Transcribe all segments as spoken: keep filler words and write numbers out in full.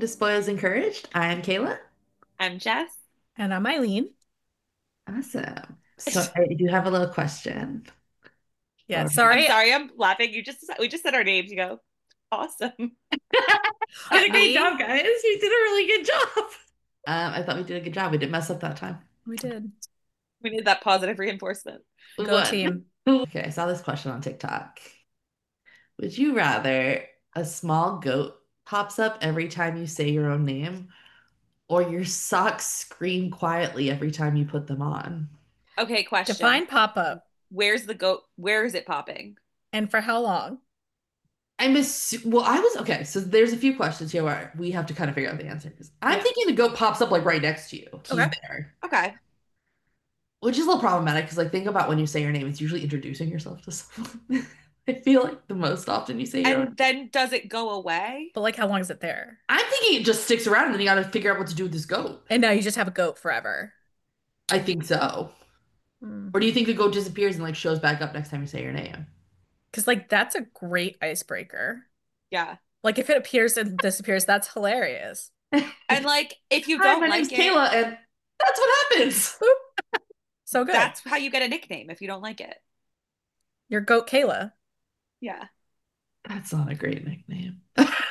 Spoils Encouraged. I'm Kayla. I'm Jess. And I'm Eileen. Awesome. So I do have a little question. Yeah, Or I'm sorry. sorry, I'm laughing. You just we just said our names. You go, awesome. Did a great We job, guys. You did a really good job. um, I thought we did a good job. We didn't mess up that time. we did. We need that positive reinforcement. Go What? team. Okay, I saw this question on TikTok. Would you rather a small goat pops up every time you say your own name, or your socks scream quietly every time you put them on? Okay, question. Define pop up Where's the goat? Where is it popping? and for how long? I'm assu- well, I was okay. So there's a few questions here where we have to kind of figure out the answers. I'm Yeah. thinking the goat pops up like right next to you. He's Okay. there. Okay. Which is a little problematic because, like, think about when you say your name, it's usually introducing yourself to someone. I feel like the most often you say your own. And then does it go away? But like how long is it there? I'm thinking it just sticks around and then you got to figure out what to do with this goat. And now you just have a goat forever. I think so. Hmm. Or do you think the goat disappears and, like, shows back up next time you say your name? Because like that's a great icebreaker. Yeah. Like if it appears and disappears, that's hilarious. And like, if you Hi, my don't name's like it, Kayla, and that's what happens. Boop. So good. that's how you get a nickname if you don't like it. Your goat Kayla. Yeah. That's not a great nickname.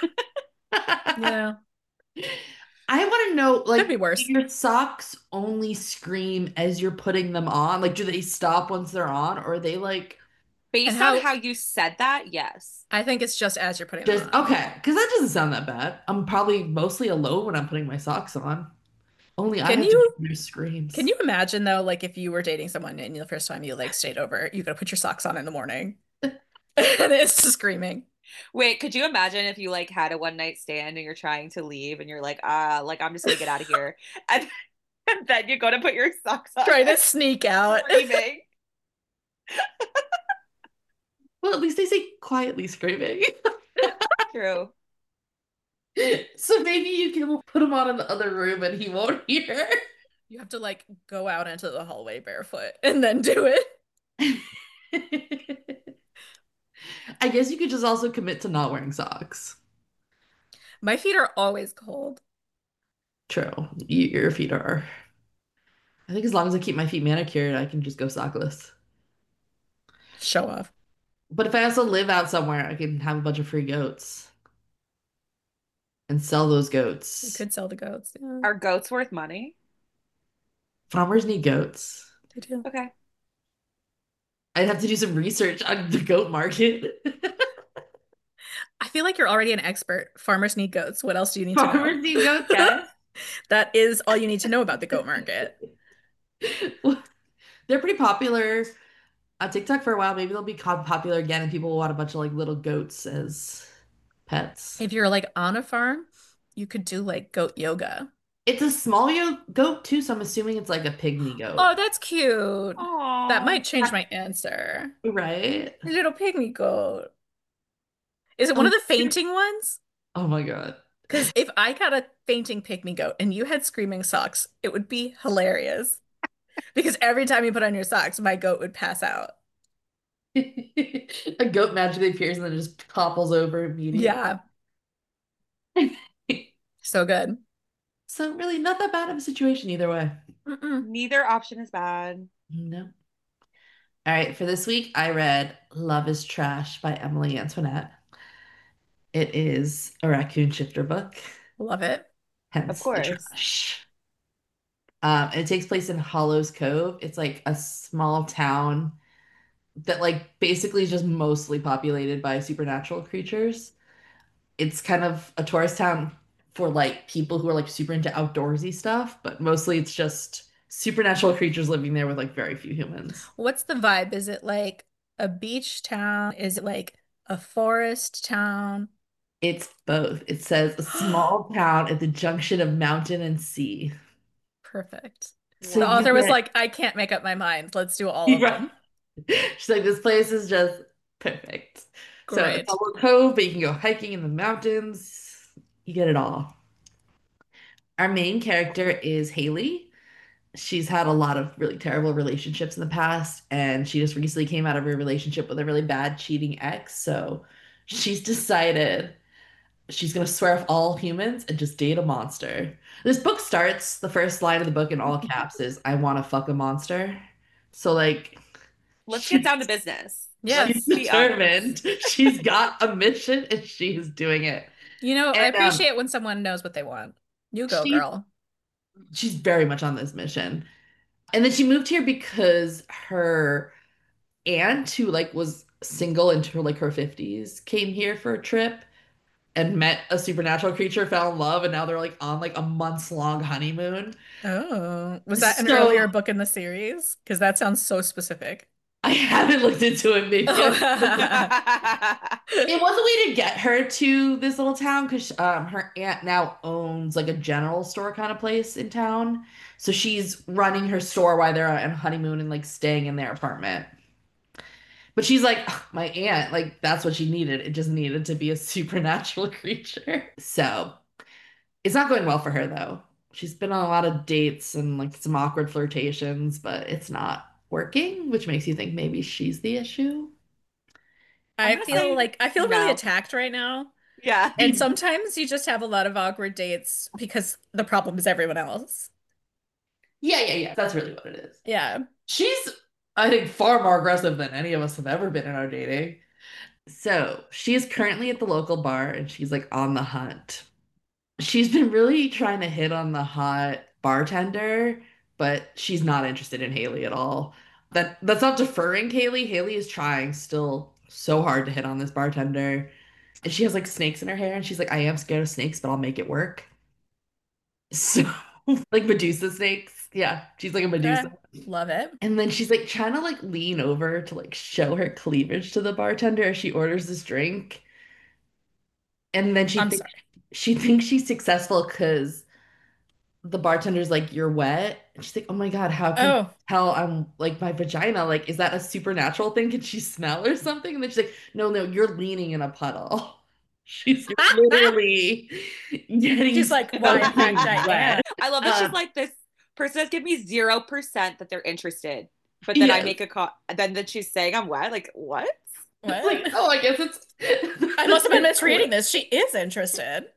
Yeah. I want to know, Could like, be do worse. your socks only scream as you're putting them on? Like, do they stop once they're on, or are they like And Based on how how you said that, yes. I think it's just as you're putting them just on. okay? Because that doesn't sound that bad. I'm probably mostly alone when I'm putting my socks on. Only I Can have to you do can screams. you imagine though, like if you were dating someone and the first time you like stayed over, you gotta put your socks on in the morning and it's screaming. Wait, could you imagine if you like had a one night stand and you're trying to leave and you're like, ah, like I'm just gonna get out of here. And, and then you go to put your socks on Trying to and sneak out. screaming. Well, at least they say quietly screaming. True. So maybe you can put him on in the other room and he won't hear. You have to like go out into the hallway barefoot and then do it. I guess you could just also commit to not wearing socks. My feet are always cold. True. Y- Your feet are. I think as long as I keep my feet manicured, I can just go sockless. Show off. But if I also live out somewhere, I can have a bunch of free goats and sell those You goats. could sell the goats. Yeah, Are goats worth money? Farmers need goats. they do. Okay. I'd have to do some research on the goat market. I feel like you're already an expert. Farmers need goats. What else do you need to know? Farmers need goats, guys. That is all you need to know about the goat market. They're pretty popular on TikTok for a while. Maybe they'll be co- popular again, and people will want a bunch of like little goats as pets. If you're like on a farm, you could do like goat yoga. It's a small yo goat too, so I'm assuming it's like a pygmy Oh, goat, that's cute. That Aw. might change my answer. right? Little pygmy goat. Is it one Oh, of the fainting ones? oh my God. Because if I got a fainting pygmy goat and you had screaming socks, it would be hilarious. Because every time you put on your socks, my goat would pass out. A goat magically appears and then just topples over immediately. Yeah, so good. So really not that bad of a situation either way. Mm-mm. Neither option is bad. No. All right, for this week, I read Love is Trash by Emily Antoinette. It is a raccoon shifter book, Love it. Of hence the course. trash. Um, and it takes place in Hollows Cove. It's like a small town that like basically is just mostly populated by supernatural creatures. It's kind of a tourist town for like people who are like super into outdoorsy stuff, but mostly it's just supernatural creatures living there with like very few humans. What's the vibe? Is it like a beach town? Is it like a forest town? It's both. It says a small town at the junction of mountain and sea. Perfect. So The you Wow. author was get, like, I can't make up my mind. Let's do all of yeah. them. She's like, this place is just perfect. So it's a Great. little cove, but you can go hiking in the mountains. You get it all. Our main character is Haley. She's had a lot of really terrible relationships in the past, and she just recently came out of a relationship with a really bad cheating ex. So she's decided she's gonna swear off all humans and just date a monster. This book starts, the first line of the book in all caps is I wanna fuck a monster. So like Let's get she's down to business. she's Yes. Let's be determined. honest. She's got a mission and she's doing it. You know, I And um appreciate when someone knows what they want. You go, she girl. she's very much on this mission. And then she moved here because her aunt, who like was single into like her fifties, came here for a trip and met a supernatural creature, fell in love, and now they're like on like a months long honeymoon. Oh, was that an So earlier book in the series? Because that sounds so specific. I haven't looked into it. Maybe I Oh. it was a way to get her to this little town because um, her aunt now owns like a general store kind of place in town. So she's running her store while they're on honeymoon and like staying in their apartment. But she's like, "Ugh, my aunt, like that's what she needed. It just needed to be a supernatural creature." So it's not going well for her though. She's been on a lot of dates and like some awkward flirtations, but it's not working, which makes you think maybe she's the issue. I'm I gonna feel say like I feel really no. attacked right now. Yeah. And sometimes you just have a lot of awkward dates because the problem is everyone else. Yeah, yeah, yeah. That's really what it is. Yeah. She's, I think, far more aggressive than any of us have ever been in our dating. So she is currently at the local bar and she's like on the hunt. She's been really trying to hit on the hot bartender, but she's not interested in Haley at all. That that's not deferring Haley. Haley is trying still so hard to hit on this bartender. And she has like snakes in her hair and she's like, I am scared of snakes, but I'll make it work. So like Medusa snakes. Yeah, she's like a Okay. Medusa. Love it. And then she's like trying to like lean over to like show her cleavage to the bartender as she orders this drink. And then she I'm thinks sorry. she thinks she's successful because the bartender's like, you're wet. And she's like, oh my God, how can you Oh, tell I'm like my vagina? Like, is that a supernatural thing? Can she smell or something? And then she's like, no, no, you're leaning in a puddle. She's literally getting she's like, why, in fact, soaking I wet. am. I love that she's Um, like this person that give me zero percent that they're interested. But then I yes. make a call then then she's saying I'm wet. Like, what? It's like, What? oh, I guess it's I must have been misreading this. She is interested.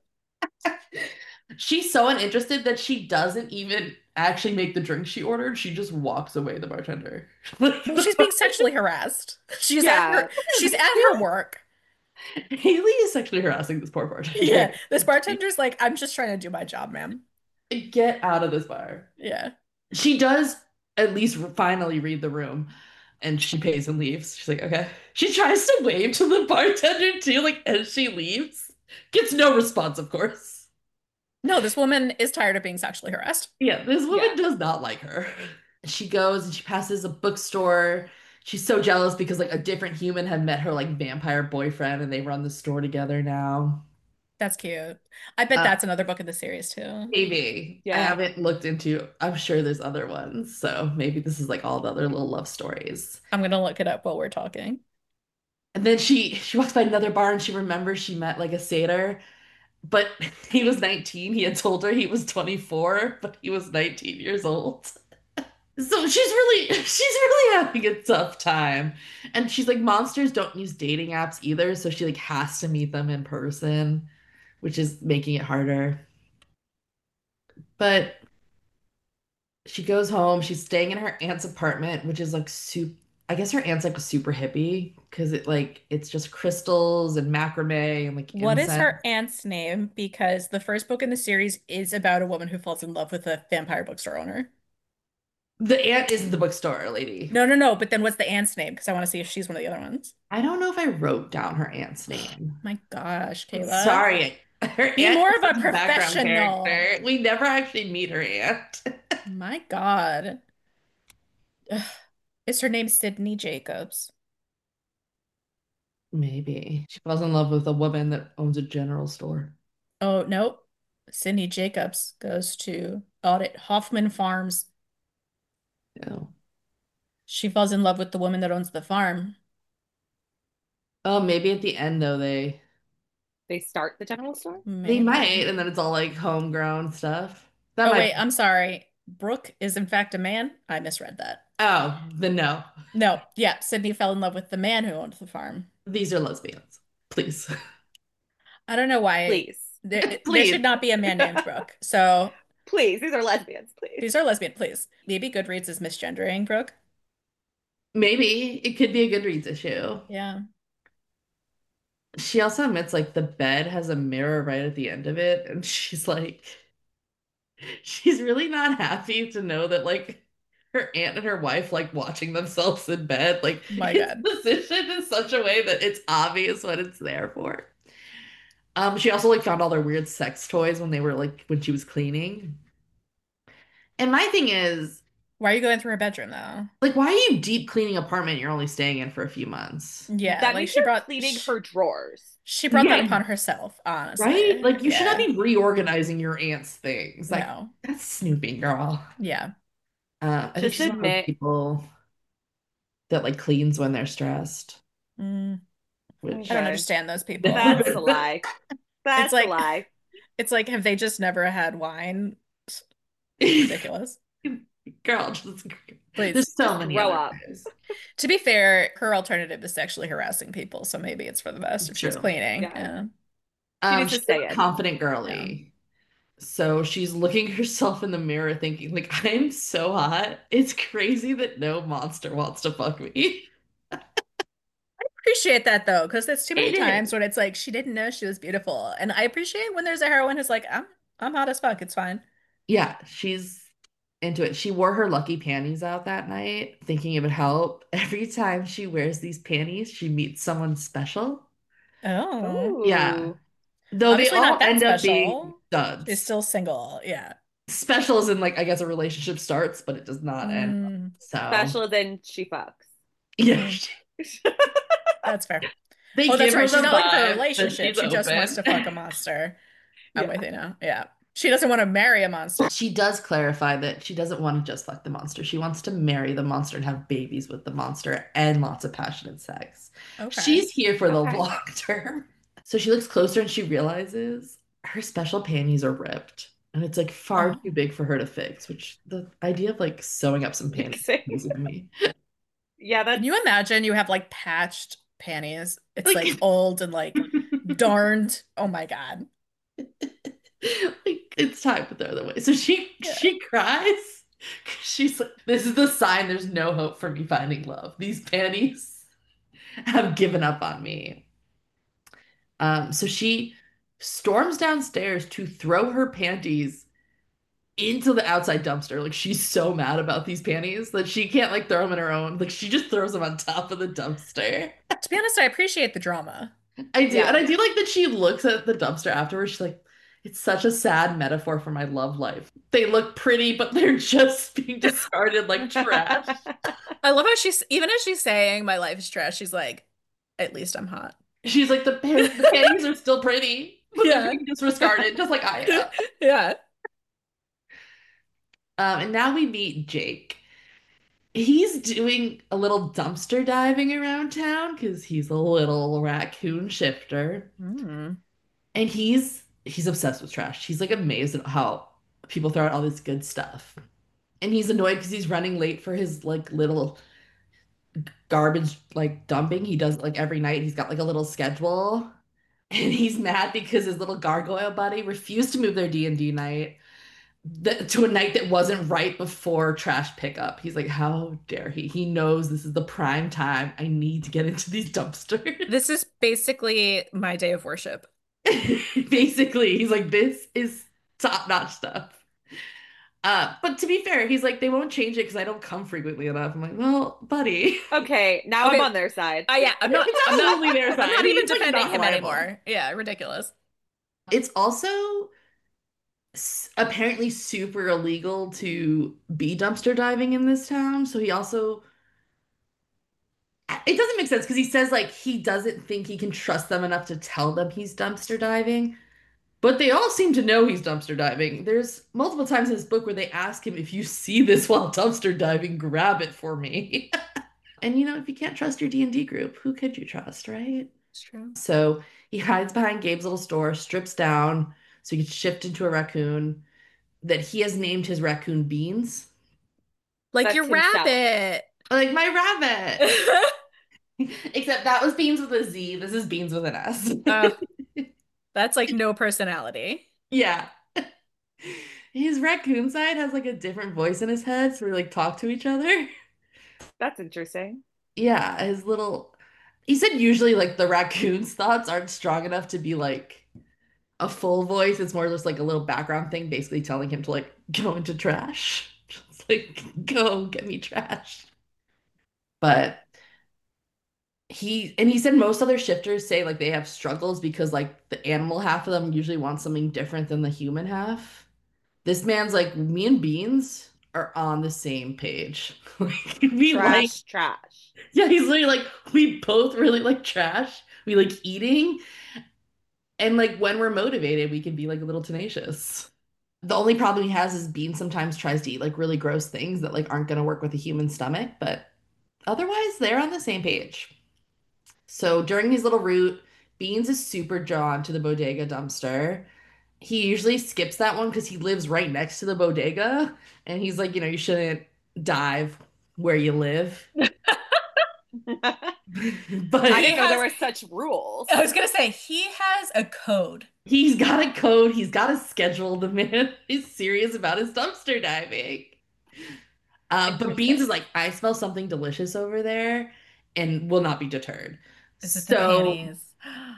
she's so uninterested that she doesn't even actually make the drink she ordered. She just walks away, the bartender. Like, Well, she's being sexually harassed. She's at Yeah. her she's at her work. Haley is sexually harassing this poor Yeah. bartender. This bartender's like, I'm just trying to do my job, ma'am. Get out of this bar. Yeah. She does at least finally read the room and she pays and leaves. She's like, okay. She tries to wave to the bartender too, like as she leaves. Gets no response, of course. No, this woman is tired of being sexually harassed. Yeah, this Yeah. woman does not like her. She goes and she passes a bookstore. She's so jealous because like a different human had met her like vampire boyfriend and they run the store together now. That's cute. I bet Uh, that's another book in the series too. maybe. I Yeah. haven't looked into, I'm sure there's other ones. So maybe this is like all the other little love stories. I'm gonna look it up while we're talking. And then she she walks by another bar and she remembers she met like a satyr, but he was nineteen. He had told her he was twenty-four, but he was nineteen years old. So she's really she's really having a tough time. And she's like, monsters don't use dating apps either, so she like has to meet them in person, which is making it harder. But she goes home, she's staying in her aunt's apartment, which is like super I guess her aunt's like a super hippie because it like it's just crystals and macrame and like What is incense. her aunt's name? Because the first book in the series is about a woman who falls in love with a vampire bookstore owner. The aunt isn't the bookstore lady. No, no, no. But then what's the aunt's name? Because I want to see if she's one of the other ones. I don't know if I wrote down her aunt's name. My gosh, Kayla. Sorry. Her Be aunt more is of a such a background professional. character. We never actually meet her aunt. My God. Ugh. Is her name Sydney Jacobs? Maybe. She falls in love with a woman that owns a general store. Oh, nope. Sydney Jacobs goes to audit Hoffman Farms. No. She falls in love with the woman that owns the farm. Oh, maybe at the end though they They start the general store? they might, Maybe. and then it's all like homegrown stuff. That Oh, might wait, be. I'm sorry. Brooke is in fact a man. I misread that. Oh, then no. No, yeah, Sydney fell in love with the man who owned the farm. These are lesbians. Please. I don't know why Please. there, there should Please. not be a man named Brooke. So Please. These are lesbians, please. these are lesbian, please. Maybe Goodreads is misgendering Brooke. Maybe it could be a Goodreads issue. Yeah. She also admits like the bed has a mirror right at the end of it, and she's like, she's really not happy to know that like her aunt and her wife like watching themselves in bed. Like My it's God. positioned in such a way that it's obvious what it's there for. Um, she also like found all their weird sex toys when they were like when she was cleaning. And my thing is, Why are you going through her bedroom though? like, why are you deep cleaning apartment you're only staying in for a few months? Yeah, That like means she you're brought cleaning sh her drawers. she brought that Yeah, upon herself, right? honestly. Like you should not Yeah. be reorganizing your aunt's things. Like No. that's snooping, girl. Yeah. Uh, I think Just she's one of those admit, people that like cleans when they're stressed, Mm, I which don't okay. understand those people. That's a lie. It's That's a like lie. it's like have they just never had wine? It's ridiculous. girl, just Please. there's so Just many grow other up. ways. To be fair, her alternative is sexually harassing people, so maybe it's for the best if she's True. cleaning. Yeah. Yeah. She Um, needs to she's a stay in. confident Yeah. girly. So she's looking herself in the mirror thinking, like, I'm so hot. It's crazy that no monster wants to fuck me. Appreciate that though, because there's too many It times is. when it's like she didn't know she was beautiful. And I appreciate when there's a heroine who's like, I'm I'm hot as fuck, it's fine. Yeah, she's into it. She wore her lucky panties out that night, thinking it would help. Every time she wears these panties, she meets someone special. Oh. Yeah. Ooh. Though they Obviously all not that end up being special. She's duds. still single. Yeah. Special as in, like, I guess a relationship starts, but it does not end. Mm, So, Special than she fucks. yeah. mm, that's fair. They Oh, that's give her right. the She's not looking for a vibe that relationship. she's She just wants open. to fuck a monster. I'm Yeah. with you now. Yeah. She doesn't want to marry a monster. She does clarify that she doesn't want to just fuck the monster. She wants to marry the monster and have babies with the monster and lots of passionate sex. Okay. She's here for the Okay. long term. So she looks closer and she realizes her special panties are ripped. And it's like far Oh. too big for her to fix, which the idea of like sewing up some panties is Fixing. crazy to me. Yeah, Can that's you imagine you have like patched panties? It's like Like, old and like darned. Oh my God. like it's time to throw them away. So she Yeah. she cries. She's like, this is the sign there's no hope for me finding love. These panties have given up on me. Um, so she storms downstairs to throw her panties into the outside dumpster. Like she's so mad about these panties that she can't like throw them in her own. Like she just throws them on top of the dumpster. To be honest, I appreciate the drama. I do. And yeah. I do like that she looks at the dumpster afterwards. She's like, it's such a sad metaphor for my love life. They look pretty, but they're just being discarded like trash. I love how she's, even as she's saying my life is trash, she's like, at least I'm hot. She's like, the, pan- the panties are still pretty, but they're Yeah. being discarded, just like I am. Yeah. Um, and now we meet Jake. He's doing a little dumpster diving around town because he's a little raccoon shifter. Mm. And he's he's obsessed with trash. He's like amazed at how people throw out all this good stuff. And he's annoyed because he's running late for his like little garbage like dumping. He does it like every night. He's got like a little schedule. And he's mad because his little gargoyle buddy refused to move their D and D night th- to a night that wasn't right before trash pickup. He's like, how dare he? He knows this is the prime time. I need to get into these dumpsters. This is basically my day of worship. Basically, he's like, this is top-notch stuff. Uh, but to be fair, he's like, they won't change it because I don't come frequently enough. I'm like, well, buddy. Okay, now Okay. I'm on their side. Uh, yeah, I'm not, It's I'm not, absolutely their I'm side. not even He's, like, defending not him reliable. anymore. Yeah, ridiculous. It's also s- apparently super illegal to be dumpster diving in this town. So he also, it doesn't make sense because he says like he doesn't think he can trust them enough to tell them he's dumpster diving. But they all seem to know he's dumpster diving. There's multiple times in this book where they ask him, if you see this while dumpster diving, grab it for me. And you know, if you can't trust your D and D group, who could you trust, right? It's true. So he hides behind Gabe's little store, strips down so he can shift into a raccoon that he has named his raccoon Beans. Like That's your himself. rabbit. Like my rabbit. Except that was Beans with a Z. This is Beans with an S. Uh, That's like no personality. Yeah. His raccoon side has like a different voice in his head, so we like talk to each other. That's interesting. Yeah, his little he said usually like the raccoon's thoughts aren't strong enough to be like a full voice. It's more just like a little background thing, basically telling him to like go into trash. Just like go get me trash. But he and he said most other shifters say like they have struggles because like the animal half of them usually want something different than the human half. This man's like, me and Beans are on the same page. Like we like, Trash, trash. yeah, he's literally like, we both really like trash. We like eating. And like when we're motivated, we can be like a little tenacious. The only problem he has is Beans sometimes tries to eat like really gross things that like aren't gonna work with a human stomach, but otherwise they're on the same page. So during his little route, Beans is super drawn to the bodega dumpster. He usually skips that one because he lives right next to the bodega. And he's like, you know, you shouldn't dive where you live. But I He didn't know there has, were such rules. I was gonna say, he has a code. he's got a code, he's got a schedule. The man is serious about his dumpster diving. Uh, but Beans Interesting. is like, I smell something delicious over there and will not be deterred. Is it the So, panties?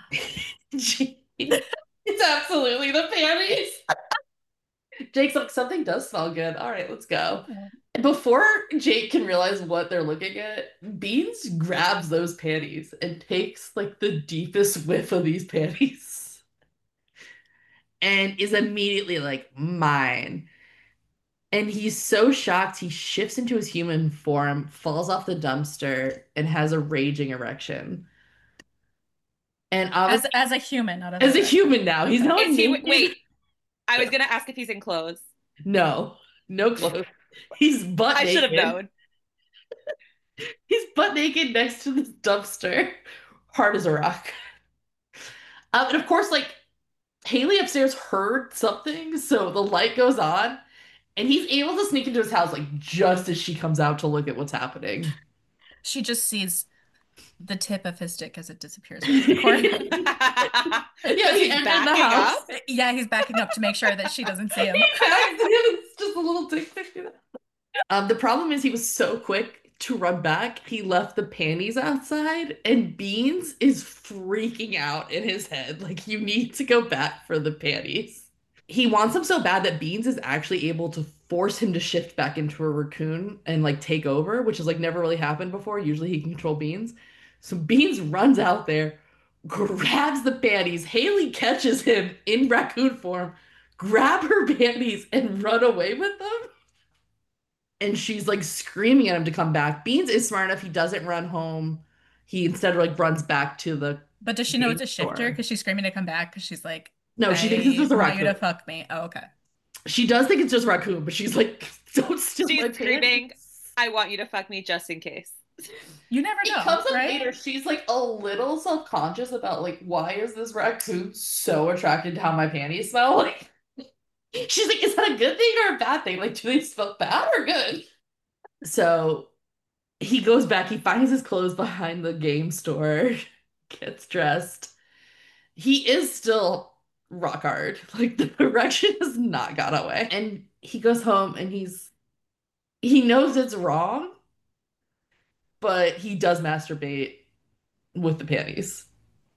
it's absolutely the panties. Jake's like, something does smell good. All right, let's go. Before Jake can realize what they're looking at, Beans grabs those panties and takes like the deepest whiff of these panties and is immediately like, mine. And he's so shocked, he shifts into his human form, falls off the dumpster, and has a raging erection. And As obviously, as a human, not as a as a raccoon. human now, he's Okay. not Is he, naked. wait, I was gonna ask if he's in clothes. No, no clothes. He's butt I should have naked. known. He's butt naked next to this dumpster, hard as a rock. Um, and of course, like Haley upstairs heard something, so the light goes on, and he's able to sneak into his house like just as she comes out to look at what's happening. She just sees the tip of his dick as it disappears around the corner. Yeah, Because he he's entered the backing house. up. Yeah, he's backing up to make sure that she doesn't see He him. backs in, it's just a little dick pic. Um, the problem is he was so quick to run back, he left the panties outside, and Beans is freaking out in his head. Like, you need to go back for the panties. He wants them so bad that Beans is actually able to force him to shift back into a raccoon and like take over, which has like never really happened before. Usually he can control Beans. So Beans runs out there, grabs the panties. Haley catches him in raccoon form, grab her panties, and run away with them. And she's like screaming at him to come back. Beans is smart enough. He doesn't run home. He instead like runs back to the But does she know game it's a shifter? store. Because she's screaming to come back because she's like, No, she thinks it's I just a want you to raccoon. fuck me. Oh, okay. She does think it's just raccoon, but she's like, don't steal my She's screaming, panties. I want you to fuck me just in case. You never It know, comes up right? later. She's like a little self-conscious about like, why is this raccoon so attracted to how my panties smell? Like, she's like, is that a good thing or a bad thing? Like, do they smell bad or good? So he goes back, he finds his clothes behind the game store, gets dressed. He is still rock hard. Like the erection has not gone away. And he goes home and he's he knows it's wrong, but he does masturbate with the panties.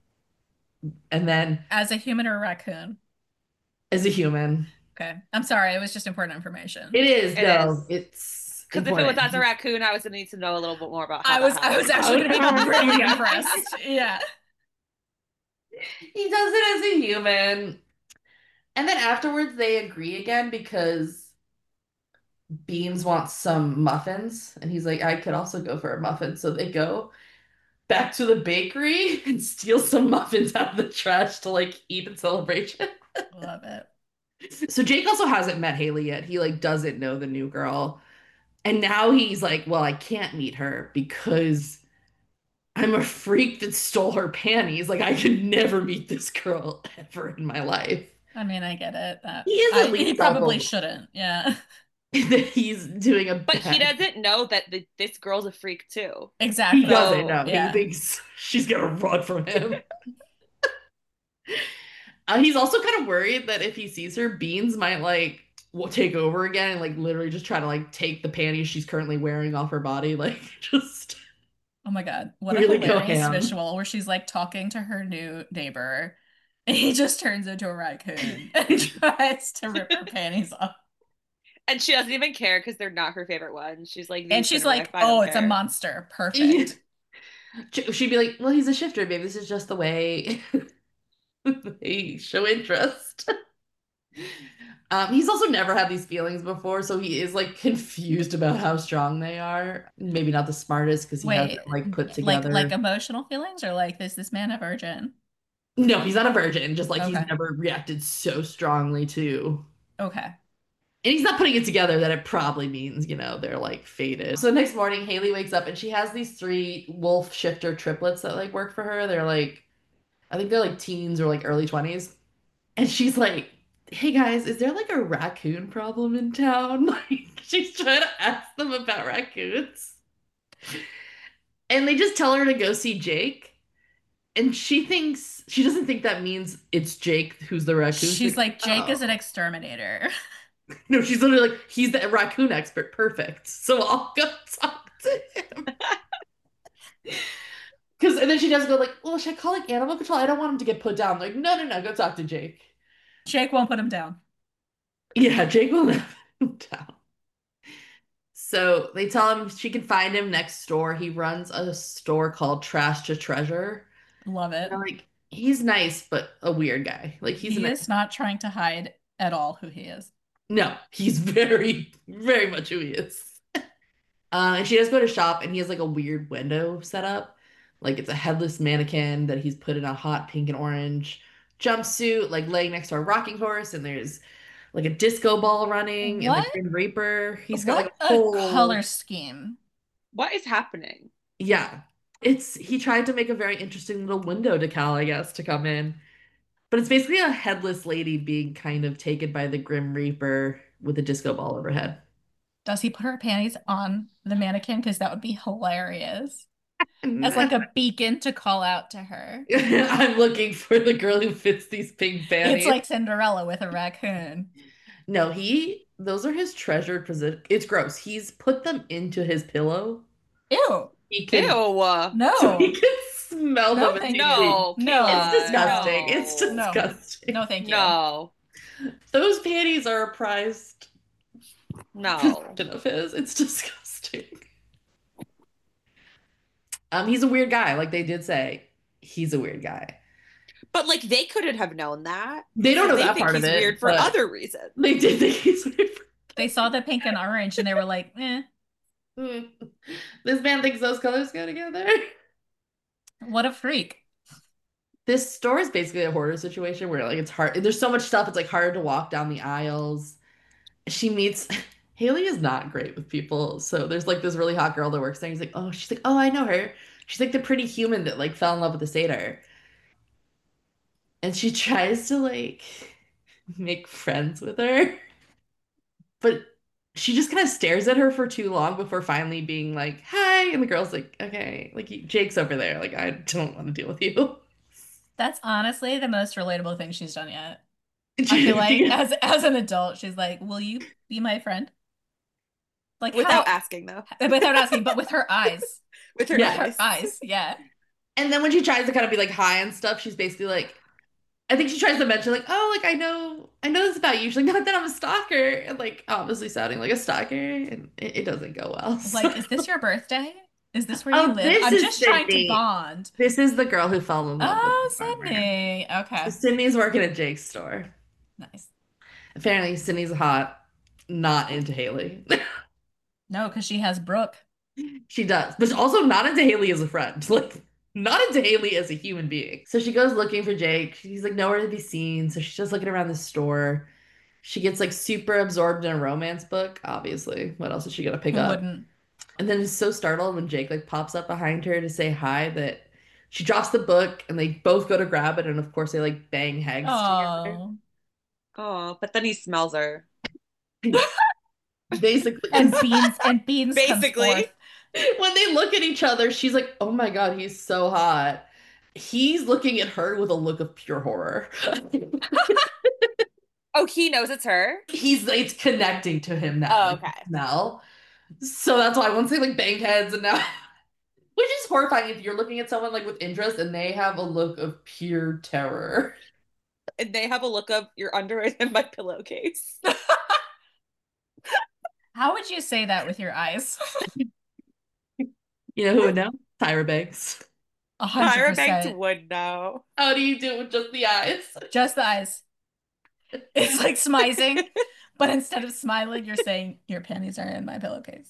And then As a human or a raccoon. as a human, Okay. I'm sorry. It was just important information. it is It is. no, it's Because if it was important. as a raccoon, I was gonna need to know a little bit more about how I that was I was happened. actually going to How- be really how- impressed. Yeah. He does it as a human. And then afterwards they agree again because Beans wants some muffins, and he's like, I could also go for a muffin. So they go back to the bakery and steal some muffins out of the trash to like eat in celebration. Love it. So Jake also hasn't met Haley yet. He like doesn't know the new girl. And now he's like, well, I can't meet her because I'm a freak that stole her panties. Like I could never meet this girl ever in my life. I mean, I get it. That He is I, at he least probably self-aware shouldn't. Yeah. that he's doing a But he bad. doesn't know that the, this girl's a freak too. Exactly. He doesn't So, know. He yeah. thinks she's gonna run from him. Uh, he's also kind of worried that if he sees her, Beans might like will take over again and like literally just try to like take the panties she's currently wearing off her body, like just Oh my God. What a really go hilarious ham. visual where she's like talking to her new neighbor and he just turns into a raccoon and tries to rip her panties off. And she doesn't even care because they're not her favorite ones. She's like, And these can she's rip. like, I oh, don't it's a care. monster. Perfect. She'd be like, "Well, he's a shifter, baby. This is just the way they show interest." Um, he's also never had these feelings before, so he is like confused about how strong they are. Maybe not the smartest because he Wait, hasn't like put like like together. emotional feelings or like is this man a virgin? No, he's not a virgin, just like he's Okay. never reacted so strongly to. Okay. And he's not putting it together that it probably means, you know, they're like fated. So next morning, Haley wakes up and she has these three wolf shifter triplets that like work for her. They're like, I think they're like teens or like early twenties. And she's like, hey guys, is there like a raccoon problem in town? Like, she's trying to ask them about raccoons. And they just tell her to go see Jake. And she thinks, she doesn't think that means it's Jake who's the raccoon. She's She's like, like, Jake is an oh. exterminator. No, she's literally like, he's the raccoon expert. Perfect. So I'll go talk to him. Because, and then she does go like, well, should I call like animal control? I don't want him to get put down. Like, no, no, no, go talk to Jake. Jake won't put him down. Yeah, Jake will never put him down. So they tell him she can find him next door. He runs a store called Trash to Treasure. Love And it. I'm like, he's nice, but a weird guy. Like he's a He nice. is not trying to hide at all who he is. No, he's very, very much who he is. Uh, and she does go to shop, and he has like a weird window set up. Like it's a headless mannequin that he's put in a hot pink and orange jumpsuit, like laying next to a rocking horse, and there's like a disco ball running and the What? Grim Reaper. He's got like What a a color whole scheme. What is happening? yeah. It's he tried to make a very interesting little window decal, I guess, to come in. But it's basically a headless lady being kind of taken by the Grim Reaper with a disco ball overhead. Does he put her panties on the mannequin? Because that would be hilarious. As like a beacon to call out to her. I'm looking for the girl who fits these pink It's panties. like Cinderella with a raccoon. No, he, those are his treasured position. It's gross. He's put them into his pillow. Ew. He can, Ew. so he No. can smell No, them as thank he you. sleeps. No, It's No. Kayla. disgusting. No. It's No. No. disgusting. No, thank you. No. Those panties are a prized No. possession of his. It's disgusting. Um, he's a weird guy. Like they did say, he's a weird guy. But like they couldn't have known that. They don't So know they that think part of he's it, weird for but other reasons. they did think he's weird. They saw the pink and orange and they were like, eh, Hmm. This man thinks those colors go together. what a freak. This store is basically a hoarder situation where like it's hard. There's so much stuff, it's like hard to walk down the aisles. She meets Haley is not great with people. So there's like this really hot girl that works there. He's like, oh, she's like, oh, I know her. She's like the pretty human that like fell in love with the satyr. And she tries to like make friends with her, but she just kind of stares at her for too long before finally being like, hi. And the girl's like, okay, like Jake's over there. Like, I don't want to deal with you. That's honestly the most relatable thing she's done yet. I feel like as as an adult, she's like, will you be my friend? Like Without how? asking though. Without asking, but with her eyes. With her With Yeah. her eyes. eyes, yeah. And then when she tries to kind of be like hi and stuff, she's basically like, I think she tries to mention like, oh, like I know, I know this about you. She's like, not that I'm a stalker, and like obviously sounding like a stalker, and it, it doesn't go well. Like, So- is this your birthday? Is this where you Oh, live? this I'm is just trying to Sydney. bond. This is the girl who fell in love with Oh, the farmer. Sydney. So Okay. Sydney's working at Jake's store. Nice. Apparently, Sydney's hot, not into Haley. No, because she has Brooke. She does, but also not into Haley as a friend. Like, not into Haley as a human being. So she goes looking for Jake. He's like nowhere to be seen. So she's just looking around the store. She gets like super absorbed in a romance book, obviously. What else is she gonna pick Who up? wouldn't? And then is so startled when Jake like pops up behind her to say hi that she drops the book and they both go to grab it, and of course they like bang heads together. Oh. Oh, but then he smells her. Basically, And Beans and Beans comes Basically. forth. when they look at each other, she's like, "Oh my God, he's so hot." He's looking at her with a look of pure horror. Oh, he knows it's her. He's it's connecting to him now, Oh, like the okay. smell. So that's why once they like bang heads and now which is horrifying if you're looking at someone like with interest and they have a look of pure terror. And they have a look of you're under it in my pillowcase. How would you say that with your eyes? You know who would know? Tyra Banks. A hundred Tyra Banks percent. would know. How do you do it with just the eyes? Just the eyes. It's like smizing, but instead of smiling, you're saying your panties are in my pillowcase.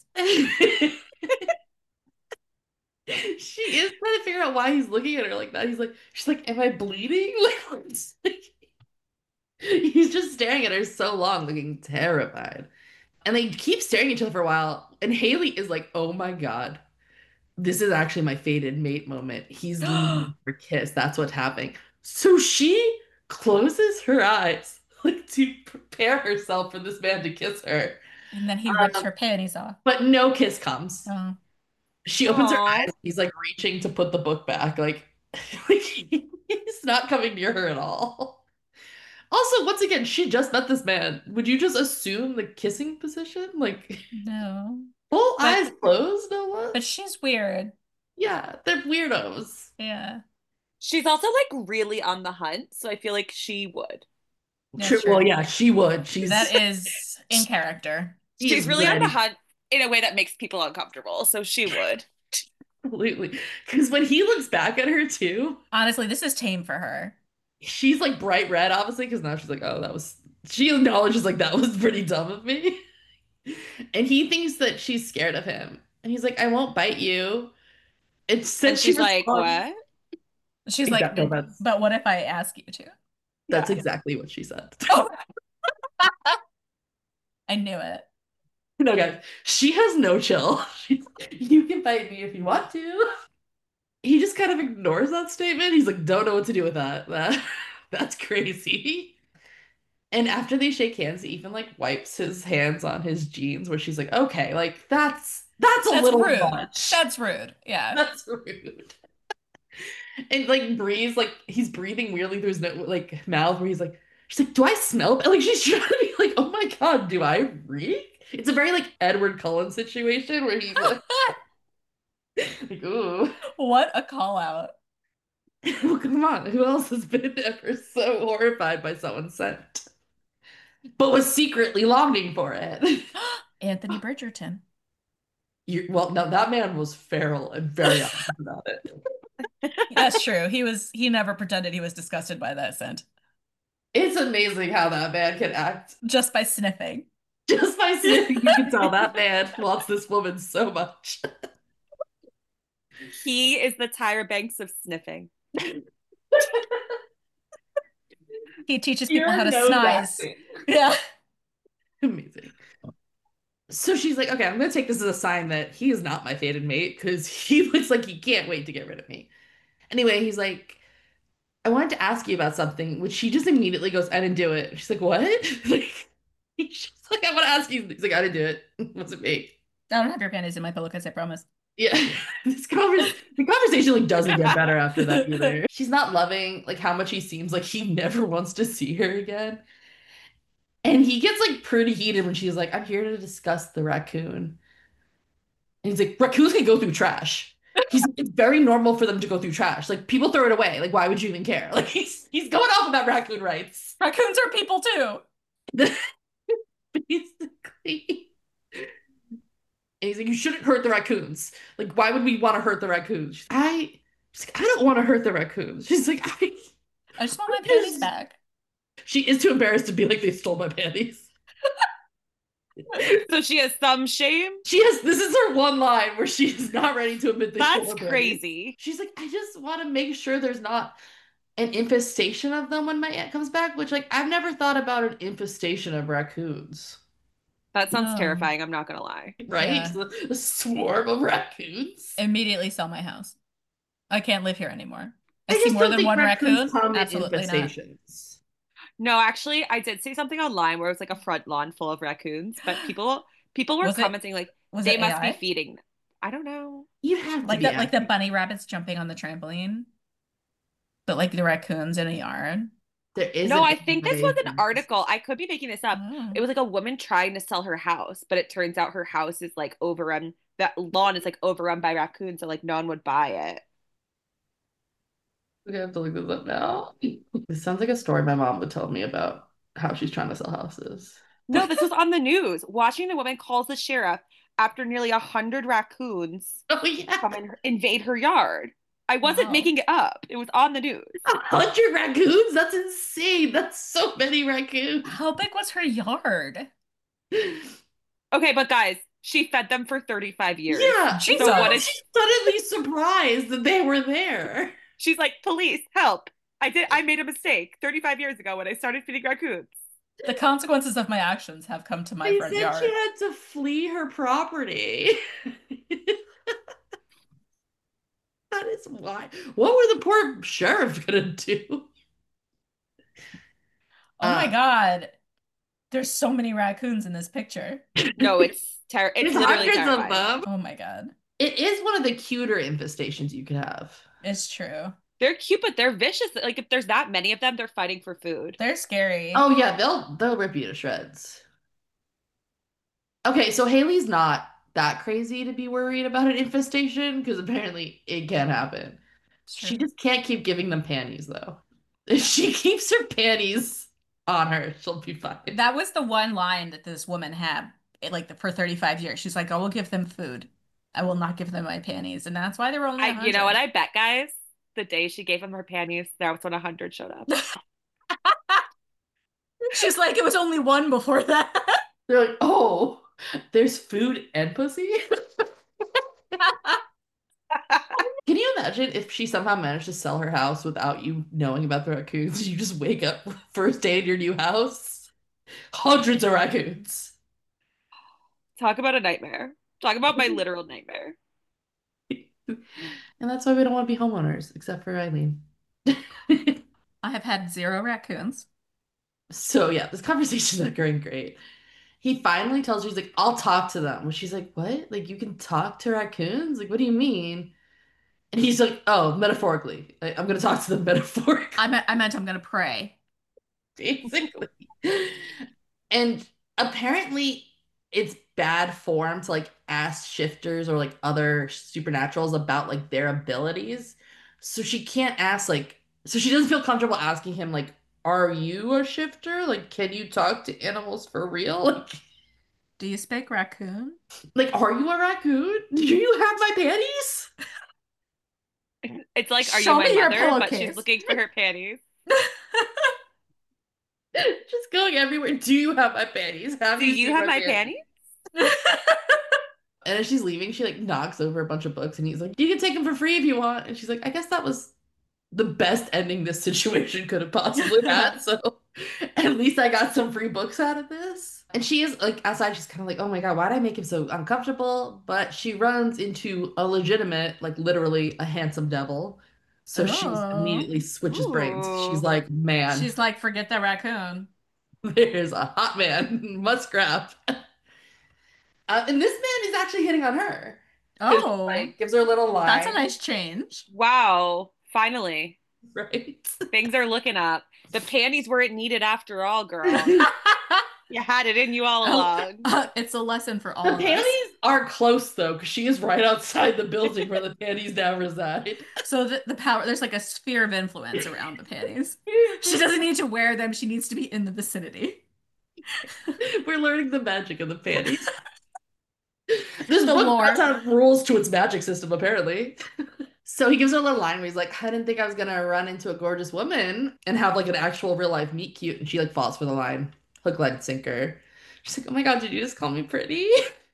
She is trying to figure out why he's looking at her like that. He's like, she's like, am I bleeding? Like, what's- like, he's just staring at her so long, looking terrified. And they keep staring at each other for a while. And Haley is like, oh my God, this is actually my fated mate moment. He's leaning for a kiss. That's what's happening. So she closes her eyes like to prepare herself for this man to kiss her. And then he rips Um, her panties off. but no kiss comes. Oh, She opens her Aw. eyes. He's like reaching to put the book back. Like, like he's not coming near her at all. Also, once again, she just met this man. Would you just assume the kissing position? Like, no. full But eyes closed, no but less? she's weird. Yeah, they're weirdos. Yeah. She's also like really on the hunt, so I feel like she would. True. That's Well, true. yeah, she would. She's That is in character. she's She's really on the ready. hunt in a way that makes people uncomfortable, so she would. Absolutely. Because when he looks back at her too, Honestly, this is tame for her. she's like bright red, obviously, because now she's like, oh, that was she acknowledges like that was pretty dumb of me. And he thinks that she's scared of him. And he's like, I won't bite you. And And since she she's like, responds, what? She's like, exactly, no, that's but what if I ask you to? that's Yeah. exactly what she said. Oh, I knew it. No, guys, she has no chill. She's, you can bite me if you want to. He just kind of ignores that statement. He's like, don't know what to do with that. That that's crazy. And after they shake hands, he even like wipes his hands on his jeans, where she's like, okay, like that's that's a That's little rude. much. That's rude. Yeah. That's rude. And like breathes, like he's breathing weirdly through his no like mouth, where he's like, she's like, do I smell? Like she's trying to be like, oh my God, do I reek? It's a very like Edward Cullen situation where he's like, like, ooh. What a call out. Well, come on, who else has been ever so horrified by someone's scent, but was secretly longing for it? Anthony Bridgerton. You, well, no, that man was feral and very honest about it. That's true. He was he never pretended he was disgusted by that scent. It's amazing how that man can act. Just by sniffing. Just by sniffing, you can tell that man wants this woman so much. He is the Tyra Banks of sniffing. He teaches people how to Pure nose snize. acting. Yeah. Amazing. So she's like, okay, I'm gonna take this as a sign that he is not my fated mate because he looks like he can't wait to get rid of me. Anyway, he's like, I wanted to ask you about something, which she just immediately goes, I didn't do it. She's like, what? Like, she's like, I want to ask you. He's like, I didn't do it. What's it me? I don't have your panties in my pillowcase, I promise. Yeah, this convers the conversation like doesn't get better after that either. She's not loving like how much he seems like he never wants to see her again. And he gets like pretty heated when she's like, I'm here to discuss the raccoon. And he's like, raccoons can go through trash. He's it's very normal for them to go through trash. Like people throw it away. Like, why would you even care? Like he's he's going off about raccoon rights. Raccoons are people too. Basically. And he's like, you shouldn't hurt the raccoons. Like, why would we want to hurt the raccoons? She's like, I she's like, I don't want to hurt the raccoons. She's like, I I just want my panties back. She is too embarrassed to be like, they stole my panties. So she has some shame. She has this is her one line where she's not ready to admit they stole That's her panties. crazy. She's like, I just want to make sure there's not an infestation of them when my aunt comes back, which like I've never thought about an infestation of raccoons. That sounds No. terrifying. I'm not gonna lie. Right? Yeah. So a swarm of raccoons. Immediately sell my house. I can't live here anymore. I, I see just more don't than think one raccoons raccoon. come in Absolutely not. infestations. No, actually, I did see something online where it was like a front lawn full of raccoons, but people people were Was it- commenting like Was they it must A I? be feeding them. I don't know. You have to Like be that, like the acting. bunny rabbits jumping on the trampoline. But like the raccoons in a yard. There No, isn't I any think this was an raccoons. article. I could be making this up. It Oh. was like a woman trying to sell her house, but it turns out her house is like overrun. That lawn is like overrun by raccoons, so like no one would buy it. We have to look this up now. This sounds like a story my mom would tell me about how she's trying to sell houses. No, this was on the news. Washington woman calls the sheriff after nearly a hundred raccoons Oh yeah, come and invade her yard. I wasn't Wow. making it up. It was on the news. a hundred raccoons? That's insane. That's so many raccoons. How big was her yard? Okay, but guys, she fed them for thirty-five years. Yeah, So what why was is Jesus. she suddenly surprised that they were there? she's like, police, help. I did I made a mistake thirty-five years ago when I started feeding raccoons. The consequences of my actions have come to my They front said she yard. had to flee her property. That is why. What were the poor sheriff gonna do? Oh my Uh, God. There's so many raccoons in this picture. No, it's ter it's there's literally hundreds of terrifying. them. Oh my God. It is one of the cuter infestations you could have. It's true. They're cute, but they're vicious. Like if there's that many of them, they're fighting for food. They're scary. Oh yeah, they'll they'll rip you to shreds. Okay, so Haley's not that crazy to be worried about an infestation because apparently it can happen. It's She true. just can't keep giving them panties though. If she keeps her panties on her, she'll be fine. That was the one line that this woman had, eh, like for thirty-five years. She's like, I will give them food. I will not give them my panties. And that's why there were only I, you know what? a hundred. I bet, guys, the day she gave him her panties, that's when a hundred showed up. She's like, it was only one before that. They're like, oh, there's food and pussy? Can you imagine if she somehow managed to sell her house without you knowing about the raccoons? You just wake up first day in your new house, hundreds of raccoons. Talk about a nightmare. Talk about my literal nightmare. And that's why we don't want to be homeowners, except for Eileen. I have had zero raccoons. So yeah, this conversation is going great. He finally tells her, he's like, I'll talk to them. She's like, what? Like, you can talk to raccoons? Like, what do you mean? And he's like, oh, metaphorically. I- I'm going to talk to them metaphorically, I meant I meant I'm gonna pray. basically. And apparently, it's bad form to like ask shifters or like other supernaturals about like their abilities. So she can't ask, like, so she doesn't feel comfortable asking him, like, are you a shifter? Like, can you talk to animals for real? Like, Do you speak raccoon? like, are you a raccoon? Do you have my panties? It's like, are you Show my me your mother? But she's pillowcase. looking for her panties. Just going everywhere. Do you have my panties? Have Do you you seen have my my panties? panties? And as she's leaving, she like knocks over a bunch of books, and he's like, "You can take them for free if you want." And she's like, "I guess that was the best ending this situation could have possibly had. So at least I got some free books out of this." And she is like outside, she's kind of like, "Oh my God, why did I make him so uncomfortable?" But she runs into a legitimate, like literally a handsome devil. So she Oh. immediately switches brains. She's Ooh. like, "Man, She's like, forget the raccoon. there's a hot man, must grab." Uh, and this man is actually hitting on her because Oh, like gives her a little that's a line, nice change. Wow. Finally, right? things are looking up. The panties weren't needed after all, girl. You had it in you all Oh, along. uh, it's a lesson for The all of us. panties are close though, because she is right outside the building where the panties now reside. So the, the power, there's like a sphere of influence around the panties. She doesn't need to wear them. She needs to be in the vicinity. We're learning the magic of the panties. This The book lore. does have rules to its magic system, apparently. So he gives her a little line where he's like, I didn't think I was gonna run into a gorgeous woman and have like an actual real life meet cute. And she like falls for the line. Hook, line, sinker. She's like, oh my God, did you just call me pretty?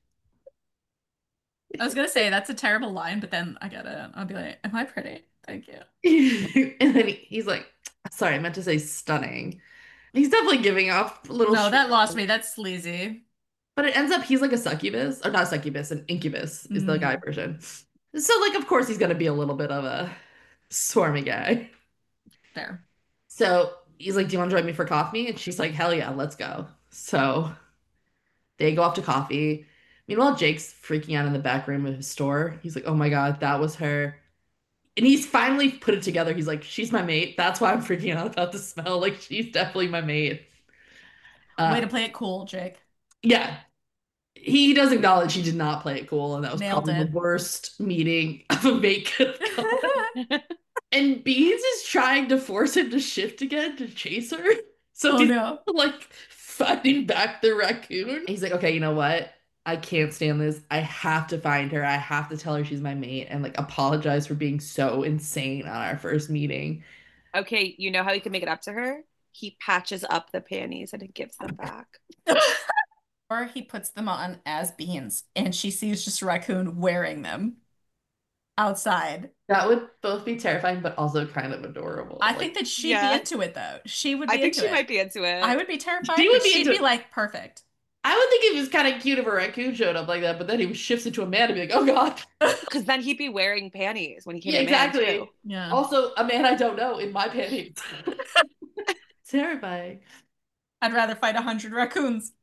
I was gonna say that's a terrible line, but then I get it. I'll be like, am I pretty? Thank you. And then he, he's like, sorry, I meant to say stunning. He's definitely giving off a little No, sh- that lost me. That's sleazy. but it ends up he's like a succubus, or not a succubus, an incubus is the guy Mm, version. So like of course he's gonna be a little bit of a swarmy guy. fair. So he's like, do you want to join me for coffee? And she's like, hell yeah, let's go. So they go off to coffee. Meanwhile, Jake's freaking out in the back room of his store. He's like, oh my God, that was her. And he's finally put it together. He's like, she's my mate. That's why I'm freaking out about the smell. Like, she's definitely my mate. Way Uh, to play it cool, Jake. yeah, he does acknowledge he did not play it cool, and that was Nailed probably the it. worst meeting of a mate could have gone. And Beans is trying to force him to shift again to chase her. So Oh he's no. like fighting back the raccoon. He's like, okay, you know what? I can't stand this. I have to find her. I have to tell her she's my mate and like apologize for being so insane on our first meeting. Okay, you know how he can make it up to her? He patches up the panties and he gives them back. Or he puts them on as beans and she sees just a raccoon wearing them outside. That would both be terrifying, but also kind of adorable. I think Like that she'd be Yeah, into it though. She would I be think into she it. might be into I it. would be terrified, she but would be she'd into be it. like, perfect. I would think it was kind of cute if a raccoon showed up like that, but then he shifts into a man and be like, oh God. Because then he'd be wearing panties when he came Yeah, a man too. exactly. Yeah. Also, a man I don't know in my panties. Terrifying. I'd rather fight a hundred raccoons.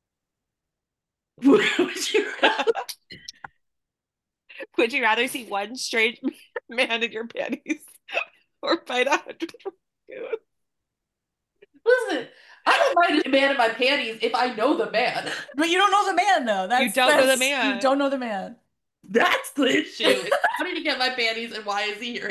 Would you rather- Would you rather see one strange man in your panties or fight a hundred raccoons? Listen, I don't mind a man in my panties if I know the man. But you don't know the man though. You That's don't know the that's you man. don't know the man. That's the issue. How did he get my panties and why is he here?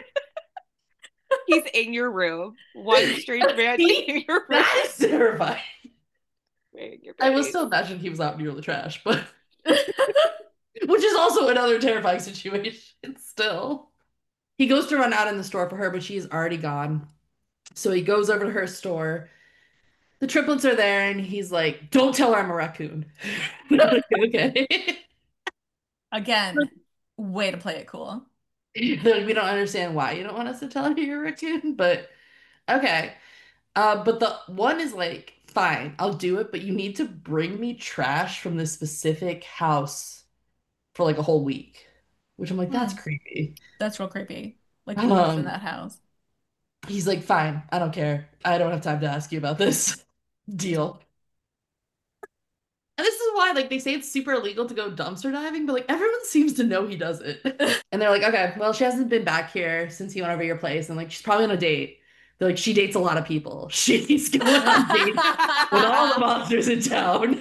He's in your room. One strange man See? in your room. That is terrifying. Wearing your I will panties. still imagine he was out near the trash, but which is also another terrifying situation still. He goes to run out in the store for her, but she's already gone. So he goes over to her store. The triplets are there, and he's like, don't tell her I'm a raccoon. Okay. Again, way to play it cool. We don't understand why you don't want us to tell her you're a raccoon, but okay. Uh, but the one is like, fine, I'll do it, but you need to bring me trash from this specific house for like a whole week, which I'm like, that's Hmm. creepy. That's real creepy. Like who lives in Um, that house? he's like, fine, I don't care. I don't have time to ask you about this deal. And this is why, like, they say it's super illegal to go dumpster diving, but like everyone seems to know he does it. And they're like, okay, well, she hasn't been back here since he went over your place, and like she's probably on a date. They're like, she dates a lot of people. She's going on dates with all the monsters in town.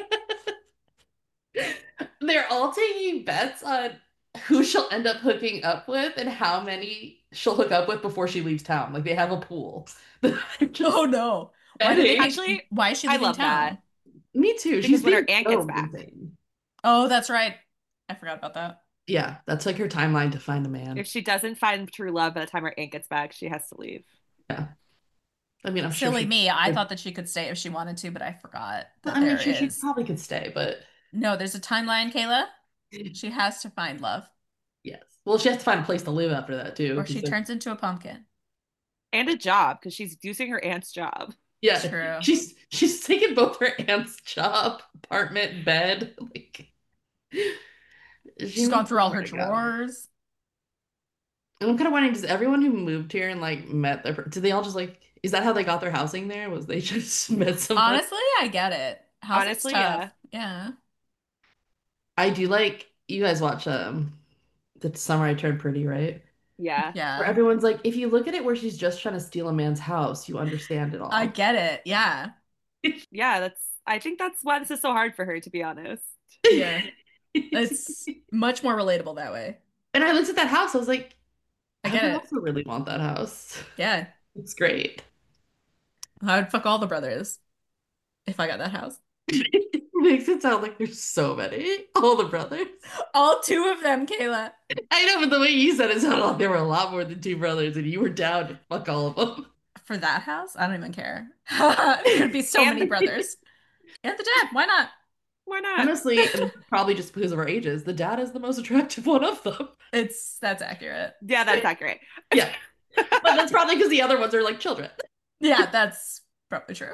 They're all taking bets on who she'll end up hooking up with and how many she'll hook up with before she leaves town. Like they have a pool. They're just Oh no. Why do they betting. think, Actually, why is she I leaving love that town? Me too. She's because when her being aunt gets so back, insane. Oh, that's right. I forgot about that. Yeah, that's like her timeline to find a man. if she doesn't find true love by the time her aunt gets back, she has to leave. Yeah. I mean, I'm sure Silly she me. I could. thought that she could stay if she wanted to, but I forgot that I mean, there sure she is. probably could stay, but No, there's a timeline, Kayla. She has to find love, yes. Well, she has to find a place to live after that too, or she because like, turns into a pumpkin. And a job because she's using her aunt's job. yeah, True. she's she's taking both her aunt's job, apartment, bed. Like she She's gone needs through all somewhere her to go. drawers. And I'm kind of wondering, does everyone who moved here and like met their, did they all just like, is that how they got their housing there? Was they just met someone? Honestly, I get it. Housing's Honestly, tough. yeah. Yeah. I do like, you guys watch um The Summer I Turned Pretty, right? Yeah. Where Yeah. everyone's like, if you look at it where she's just trying to steal a man's house, you understand it I all. get it. Yeah. Yeah, that's I think that's why this is so hard for her, to be honest. Yeah. It's much more relatable that way. And I looked at that house, I was like, I I get would it. also really want that house. Yeah. It's great. I would fuck all the brothers if I got that house. It makes it sound like there's so many. All the brothers. All two of them, Kayla. I know, but the way you said it sounded like there were a lot more than two brothers, and you were down to fuck all of them. For that house? I don't even care. There'd be so And many brothers. And the dad. Why not? why not? Honestly, and probably just because of our ages, the dad is the most attractive one of them. It's that's accurate. Yeah, that's accurate. Yeah. But that's probably because the other ones are like children. Yeah, that's probably true.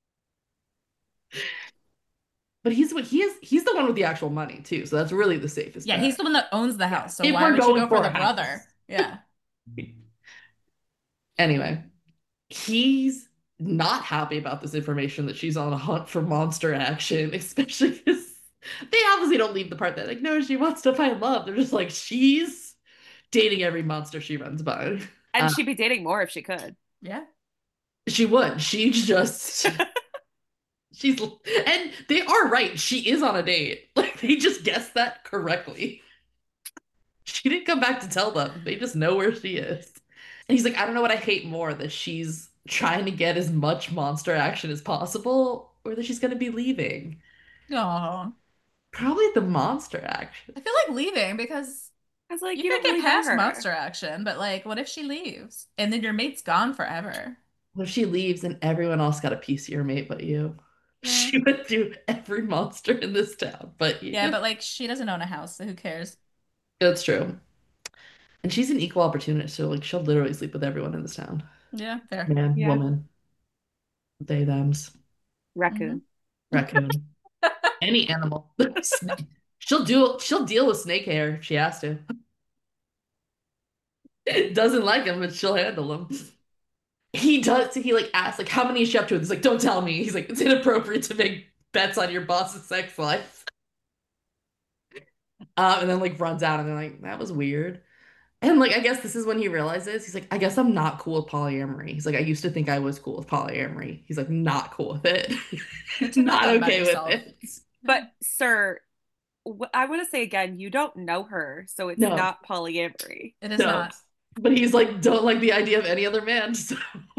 But he's what he is he's the one with the actual money too, so that's really the safest Yeah, bet. he's the one that owns the house. So If why we're would she going go for for the a house. brother? Yeah. Anyway, he's not happy about this information that she's on a hunt for monster action, especially because they obviously don't leave the part that like, no, she wants to find love. They're just like, she's dating every monster she runs by. And Uh, she'd be dating more if she could. Yeah. she would. She just she's and they are right. She is on a date. Like they just guessed that correctly. She didn't come back to tell them. They just know where she is. And he's like, I don't know what I hate more, that she's trying to get as much monster action as possible, or that she's gonna be leaving. Oh, Probably the monster action. I feel like leaving because I was like, you you could don't get really know past her. monster action, but like, what if she leaves and then your mate's gone forever? What if she leaves and everyone else got a piece of your mate but you? Yeah. She went through every monster in this town but Yeah, you. but like, she doesn't own a house, so who cares? That's true. And she's an equal opportunist, so like she'll literally sleep with everyone in this town. Yeah, fair. Man, Yeah. woman, they, thems, Raccoon. Hmm. raccoon, any animal. Snake. She'll do she'll deal with snake hair if she has to. Doesn't like him, but she'll handle him. He does, he like asks, like, how many is she up to? He's like, don't tell me. He's like, it's inappropriate to make bets on your boss's sex life. Um, and then like runs out and they're like, that was weird. And like I guess this is when he realizes he's like, I guess I'm not cool with polyamory. He's like, I used to think I was cool with polyamory. He's like, not cool with it. Good to know Not that about okay with yourself. it. But, sir, wh- I want to say again, you don't know her, so it's No, not polyamory. It is no. not. But he's like, don't like the idea of any other man. So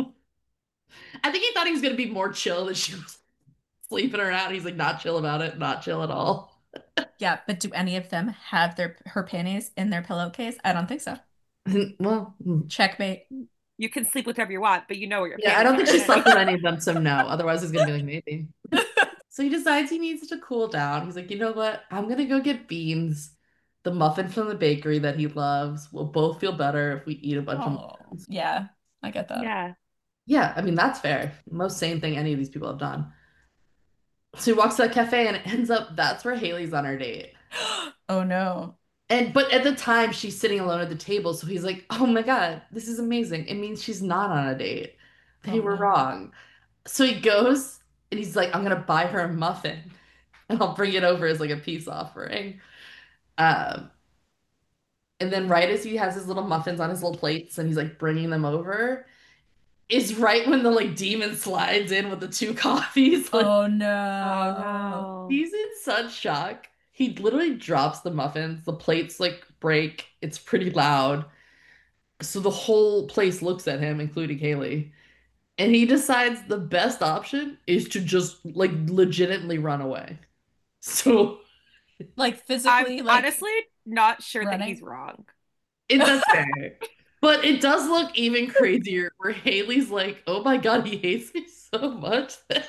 I think he thought he was gonna be more chill that she was sleeping around. He's like, not chill about it, not chill at all. Yeah, but do any of them have their her panties in their pillowcase? I don't think so. Well, Checkmate. You can sleep with whoever you want, but you know where your yeah, I panties don't think are, she Kenny. slept with any of them, so no. Otherwise, he's gonna be like, maybe. So he decides he needs to cool down. He's like, you know what? I'm gonna go get beans, the muffin from the bakery that he loves. We'll both feel better if we eat a bunch of Oh, muffins. yeah, I get that. Yeah. Yeah, I mean, that's fair. Most sane thing any of these people have done. So he walks to that cafe and it ends up that's where Haley's on her date. Oh no. And but at the time she's sitting alone at the table, so he's like, "Oh my God, this is amazing. It means she's not on a date. They Oh were no. wrong." So he goes and he's like, "I'm gonna buy her a muffin and I'll bring it over as like a peace offering." Um, and then right as he has his little muffins on his little plates and he's like bringing them over, is right when the like demon slides in with the two coffees. Like Oh Oh no. no. he's in such shock. He literally drops the muffins. The plates like break. It's pretty loud. So the whole place looks at him, including Haley. And he decides the best option is to just like legitimately run away. So Like I'm physically, like honestly not sure that he's running. wrong. it that's fair. But it does look even crazier where Haley's like, oh my God, he hates me so much that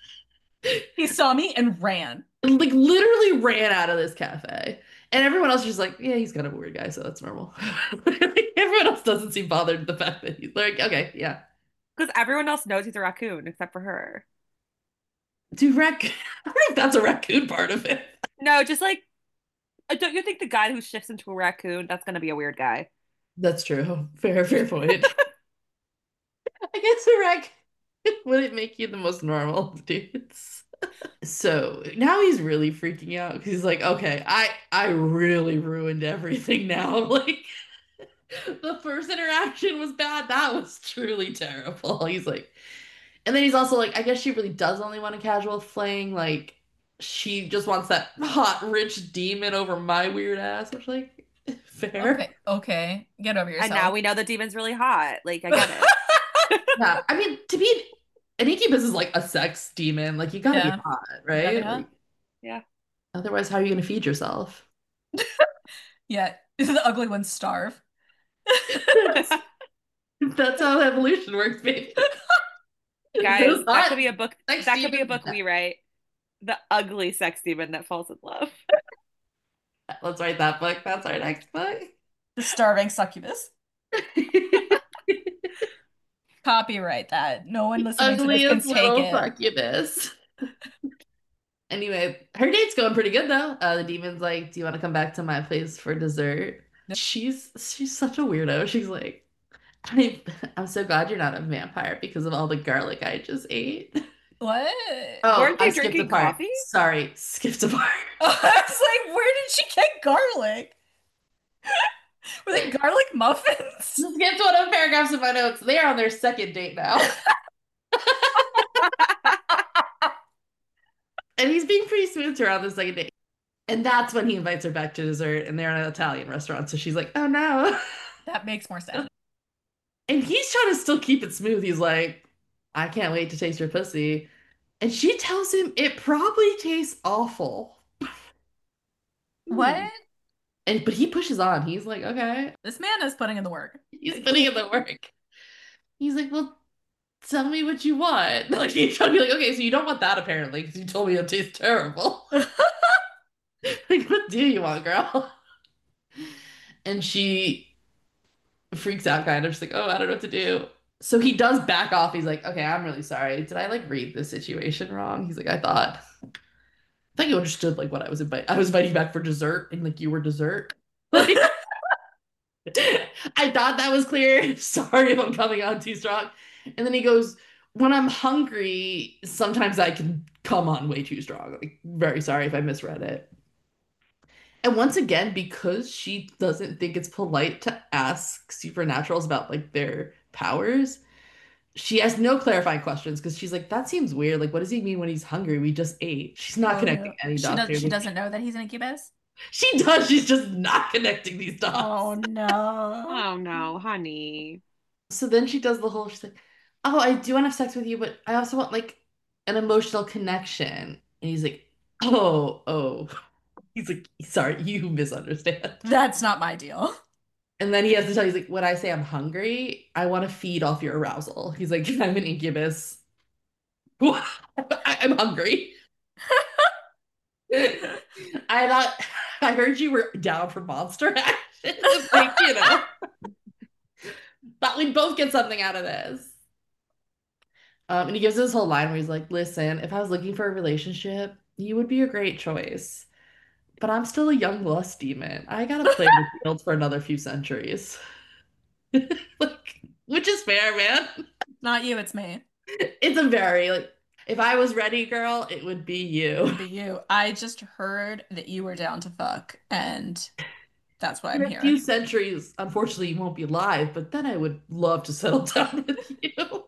He saw me and ran. like literally ran out of this cafe. And everyone else is just like, yeah, he's kind of a weird guy, so that's normal. Everyone else doesn't seem bothered with the fact that he's like, okay, yeah. Because everyone else knows he's a raccoon except for her. Dude, raccoon. I don't know if that's a raccoon part of it. No, just like, uh, don't you think the guy who shifts into a raccoon, that's going to be a weird guy? That's true. Fair, fair point. I guess a raccoon wouldn't make you the most normal of dudes. So now he's really freaking out because he's like, okay, I I really ruined everything now. Like the first interaction was bad. That was truly terrible. He's like, and then he's also like, I guess she really does only want a casual fling. Like she just wants that hot, rich demon over my weird ass, which like fair. Okay, okay. Get over And now yourself. we know the demon's really hot. Like, I get it. Yeah, I mean, to be an incubus is like a sex demon. Like you gotta be Yeah, hot, you gotta be right? Like hot. Yeah. otherwise, how are you gonna feed yourself? Yeah, the ugly ones starve. That's that's how evolution works, baby. Guys, Those that could hot be a book. sex That could be a demons. book we write. The ugly sex demon that falls in love. Let's write that book. That's our next book. The starving succubus. Copyright that. No one listening to this can Ugliest take little it. succubus. Anyway, her date's going pretty good though. Uh, the demon's like, "Do you want to come back to my place for dessert?" She's she's such a weirdo. She's like, I, "I'm so glad you're not a vampire because of all the garlic I just ate." What? Oh, Weren't I they skipped a drinking part. coffee? Sorry, skipped a part. I was like, where did she get garlic? Were they garlic muffins? Just get to one of the paragraphs in my notes. They are on their second date now. And he's being pretty smooth to her on the second date. And that's when he invites her back to dessert, and they're in an Italian restaurant. So she's like, oh no. That makes more sense. And he's trying to still keep it smooth. He's like, I can't wait to taste your pussy. And she tells him it probably tastes awful. What? And but he pushes on. He's like, okay. This man is putting in the work. He's putting in the work. He's like, well, tell me what you want. Like he's trying to be like, okay, so you don't want that apparently, because you told me it tastes terrible. Like, what do you want, girl? And she freaks out kind of. She's like, oh, I don't know what to do. So he does back off. He's like, okay, I'm really sorry. Did I like read the situation wrong? He's like, I thought, I thought you understood like what I was inviting. I was inviting you back for dessert, and like you were dessert. Like, I thought that was clear. Sorry if I'm coming on too strong. And then he goes, when I'm hungry, sometimes I can come on way too strong. Like, very sorry if I misread it. And once again, because she doesn't think it's polite to ask supernaturals about like their powers, she has no clarifying questions because she's like, that seems weird. Like, what does he mean when he's hungry? We just ate. She's not Oh, connecting no. any She dots does, here. she doesn't know that he's an incubus? She does. She's just not connecting these dots. Oh no. Oh no, honey. So then she does the whole, she's like, oh, I do want to have sex with you, but I also want like an emotional connection. And he's like, oh, oh. He's like, sorry, you misunderstand. That's not my deal. And then he has to tell you, he's like, when I say I'm hungry, I want to feed off your arousal. He's like, I'm an incubus. I'm hungry. I thought, I heard you were down for monster action. Like, you know, thought we'd both get something out of this. Um, and he gives this whole line where he's like, listen, if I was looking for a relationship, you would be a great choice. But I'm still a young lust demon. I gotta play the field for another few centuries. Like, which is fair, man. Not you, it's me. It's a very like if I was ready, girl, it would be It would you. be you. I just heard that you were down to fuck, and that's why In I'm a few here. centuries, unfortunately, you won't be alive, but then I would love to settle down with you.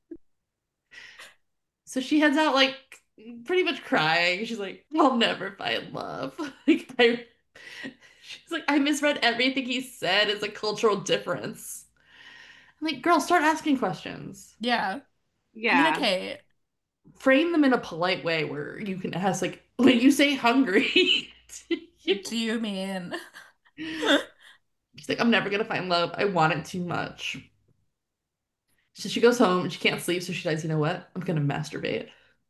So she heads out like pretty much crying. She's like, I'll never find love. Like I she's like, I misread everything he said. It's a cultural difference. I'm like, girl, start asking questions. Yeah. Yeah. Communicate. Frame them in a polite way where you can ask, like, when you say hungry, you- Do you mean? she's like, I'm never gonna find love. I want it too much. So she goes home and she can't sleep, so she decides, you know what? I'm gonna masturbate.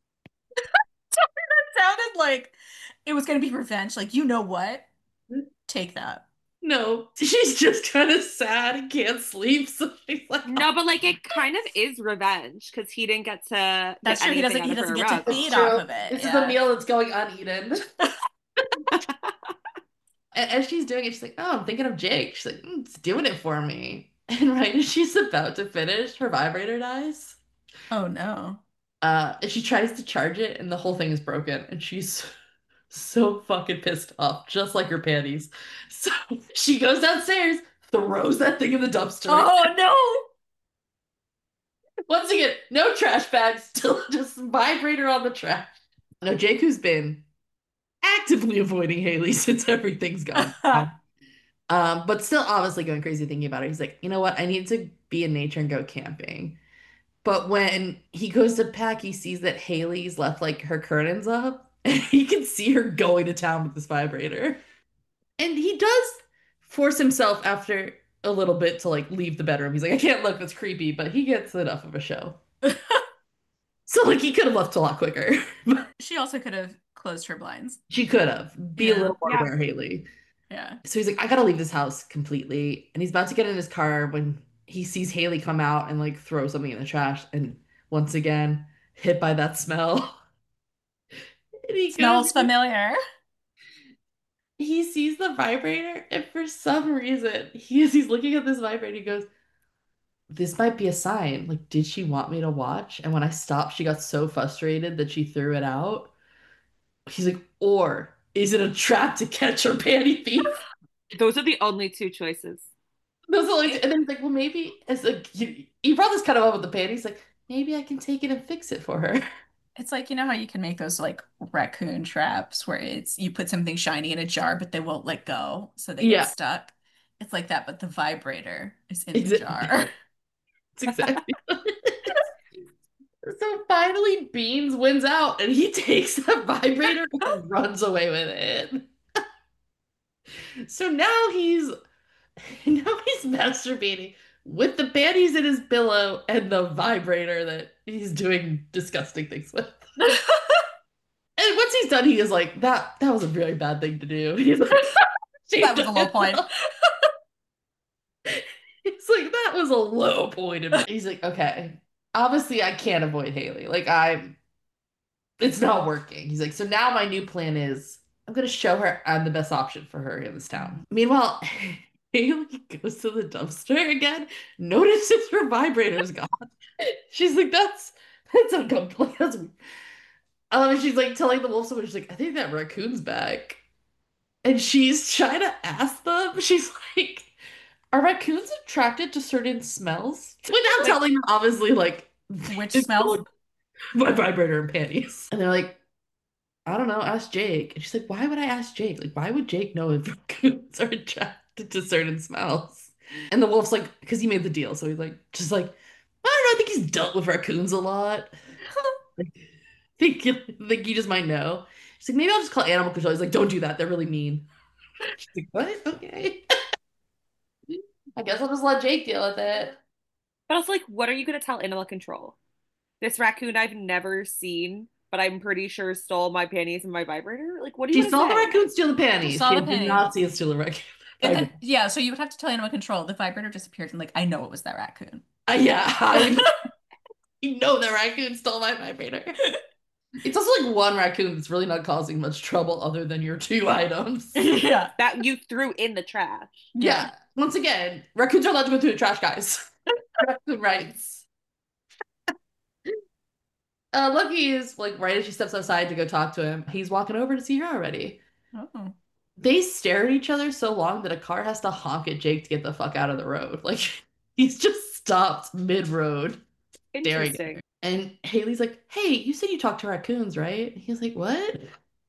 It sounded like it was gonna be revenge. Like, you know what? Take that. No, she's just kind of sad and can't sleep, so she's like, No, but like it kind of is revenge because he didn't get to That's get true. He anything doesn't. out He of doesn't her get to arousal. feed it's off true. of it. This is Yeah. a meal that's going uneaten. And as she's doing it, she's like, oh, I'm thinking of Jake. She's like, mm, it's doing it for me. And right as she's about to finish, her vibrator dies. Oh no. Uh, and she tries to charge it, and the whole thing is broken. And she's so fucking pissed off, just like her panties. So she goes downstairs, throws that thing in the dumpster. Oh no. Once again, no trash bags, still just vibrator on the trash. Now, Jake, who's been actively avoiding Haley since everything's gone down, um, but still obviously going crazy thinking about it. He's like, you know what? I need to be in nature and go camping. But when he goes to pack, he sees that Haley's left like her curtains up, and he can see her going to town with this vibrator. And he does force himself after a little bit to like leave the bedroom. He's like, I can't look, that's creepy, but he gets enough of a show. So like he could have left a lot quicker. She also could have closed her blinds. She could have. Be a Yeah. little more Yeah. aware, Haley. Yeah. So he's like, I gotta leave this house completely. And he's about to get in his car when he sees Haley come out and like throw something in the trash. And once again, hit by that smell. And he Smells goes, familiar. he sees the vibrator, and for some reason, he as he's looking at this vibrator, he goes, this might be a sign. Like, did she want me to watch? And when I stopped, she got so frustrated that she threw it out. He's like, or is it a trap to catch her panty thief? Those are the only two choices. Those are like, It, and then he's like, well, maybe as a he, he brought this kind of up with the pan. He's like, maybe I can take it and fix it for her. it's like, you know how you can make those like raccoon traps where it's you put something shiny in a jar, but they won't let go, so they get Yeah, stuck. It's like that, but the vibrator is in the exactly. jar. It's exactly. So finally, Beans wins out, and he takes the vibrator and runs away with it. So now he's now he's masturbating with the panties in his pillow and the vibrator that he's doing disgusting things with. And once he's done, he is like, that that was a very bad thing to do. He's like, That ashamed was of a low point. himself. He's like, that was a low point. In he's like, okay, obviously I can't avoid Haley. Like I'm, it's not working. He's like, so now my new plan is I'm gonna show her I'm the best option for her in this town. Meanwhile, Haley goes to the dumpster again, notices her vibrator's gone. She's like, that's that's uncomfortable. That's weird. Um, and she's like telling the wolf someone, she's like, I think that raccoon's back. And she's trying to ask them, she's like, are raccoons attracted to certain smells? Without Like telling them, obviously, like, which smells? my vibrator and panties. And they're like, I don't know, ask Jake. And she's like, why would I ask Jake? Like, why would Jake know if raccoons are attracted to certain smells? And the wolf's like, because he made the deal. So he's like, just like, I don't know, I think he's dealt with raccoons a lot. Like, think, think you just might know. She's like, maybe I'll just call animal control. He's like, don't do that. They're really mean. She's like, what? Okay. I guess I'll just let Jake deal with it. But I was like, what are you going to tell animal control? This raccoon I've never seen, but I'm pretty sure stole my panties and my vibrator. Like, what are you She going to saw the say? raccoon steal the She panties. saw She the did pennies. not see it steal the raccoon. And then, yeah, so you would have to tell animal control. The vibrator disappeared, and like, I know it was that raccoon. Uh, yeah, I you know the raccoon stole my vibrator. It's also like one raccoon that's really not causing much trouble other than your two items. Yeah. That you threw in the trash. Yeah. Once again, raccoons are allowed to go through the trash, guys. Raccoon rights. Uh, Lucky is like right as she steps outside to go talk to him, he's walking over to see her already. Oh. They stare at each other so long that a car has to honk at Jake to get the fuck out of the road. Like he's just stopped mid-road staring at her. Interesting. And Haley's like, hey, you said you talked to raccoons, right? And he's like, what?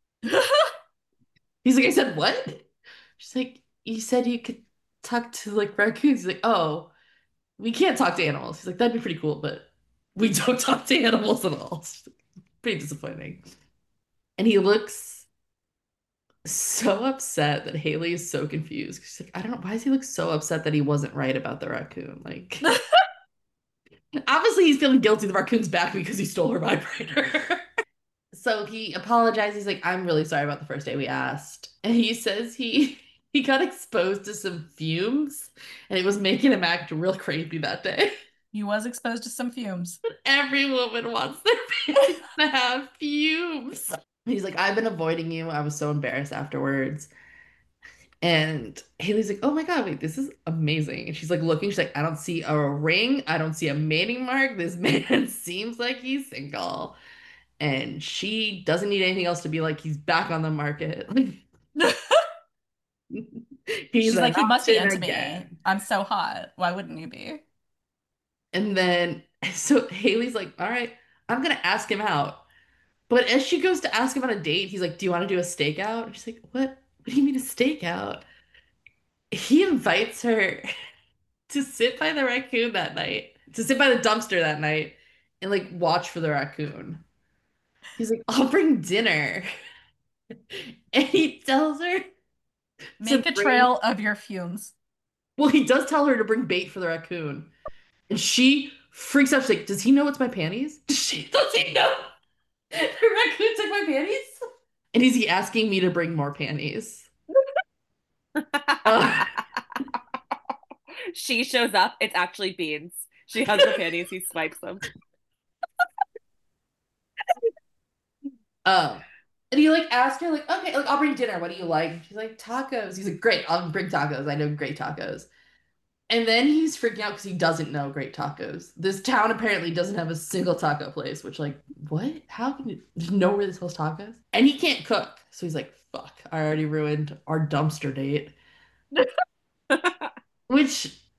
He's like, I said what? She's like, you said you could talk to like raccoons. He's like, oh, we can't talk to animals. He's like, that'd be pretty cool, but we don't talk to animals at all. It's pretty disappointing. And he looks so upset that Haley is so confused. She's like, I don't know. Why does he look so upset that he wasn't right about the raccoon? Like, obviously he's feeling guilty. The raccoon's back because he stole her vibrator. So he apologizes. He's like, I'm really sorry about the first day we asked. And he says he he got exposed to some fumes and it was making him act real creepy that day. He was exposed to some fumes. Every woman wants their babies to have fumes. He's like, I've been avoiding you. I was so embarrassed afterwards. And Haley's like, oh my God, wait, this is amazing. And she's like looking, she's like, I don't see a ring. I don't see a mating mark. This man seems like he's single. And she doesn't need anything else to be like, he's back on the market. He's She's an like, he must be option into me. again. I'm so hot. Why wouldn't you be? And then, so Haley's like, all right, I'm gonna ask him out. But as she goes to ask him on a date, he's like, do you want to do a stakeout? And she's like, what? What do you mean a stakeout? He invites her to sit by the raccoon that night, to sit by the dumpster that night and like watch for the raccoon. He's like, I'll bring dinner. And he tells her to Make a bring, trail of your fumes. well, he does tell her to bring bait for the raccoon. And she freaks out. She's like, does he know it's my panties? Does she, does he know the raccoon took my panties? And is he asking me to bring more panties? Uh, She shows up. It's actually Beans. She has the panties. He swipes them. um, and he like asked her, like, okay, like I'll bring dinner. What do you like? And she's like, tacos. He's like, great, I'll bring tacos. I know great tacos. And then he's freaking out because he doesn't know great tacos. This town apparently doesn't have a single taco place, which, like, what? How can you there's nowhere that sells tacos? And he can't cook. So he's like, fuck, I already ruined our dumpster date. Which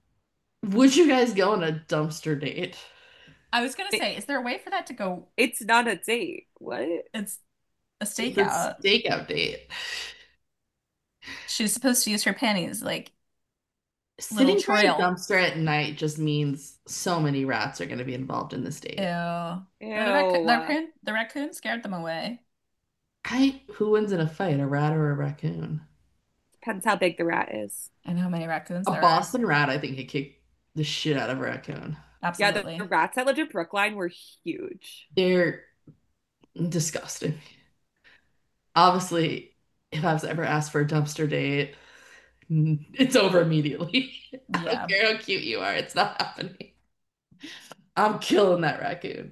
Would you guys go on a dumpster date? I was gonna It- say, is there a way for that to go? It's not a date. What? It's a It's a stakeout. stakeout date. She's supposed to use her panties like little Sitting by a trail. dumpster at night just means so many rats are going to be involved in this Ew. date. But the raccoon, the Ew. raccoon, the raccoon scared them away. I, who wins in a fight, a rat or a raccoon? Depends how big the rat is. And how many raccoons A there are. Boston rat, I think, could kick the shit out of a raccoon. Yeah, the, the Absolutely. rats that lived in Brookline were huge. They're disgusting. Obviously, if I was ever asked for a dumpster date, it's over immediately. I don't Yeah. care how cute you are, it's not happening. I'm killing that raccoon.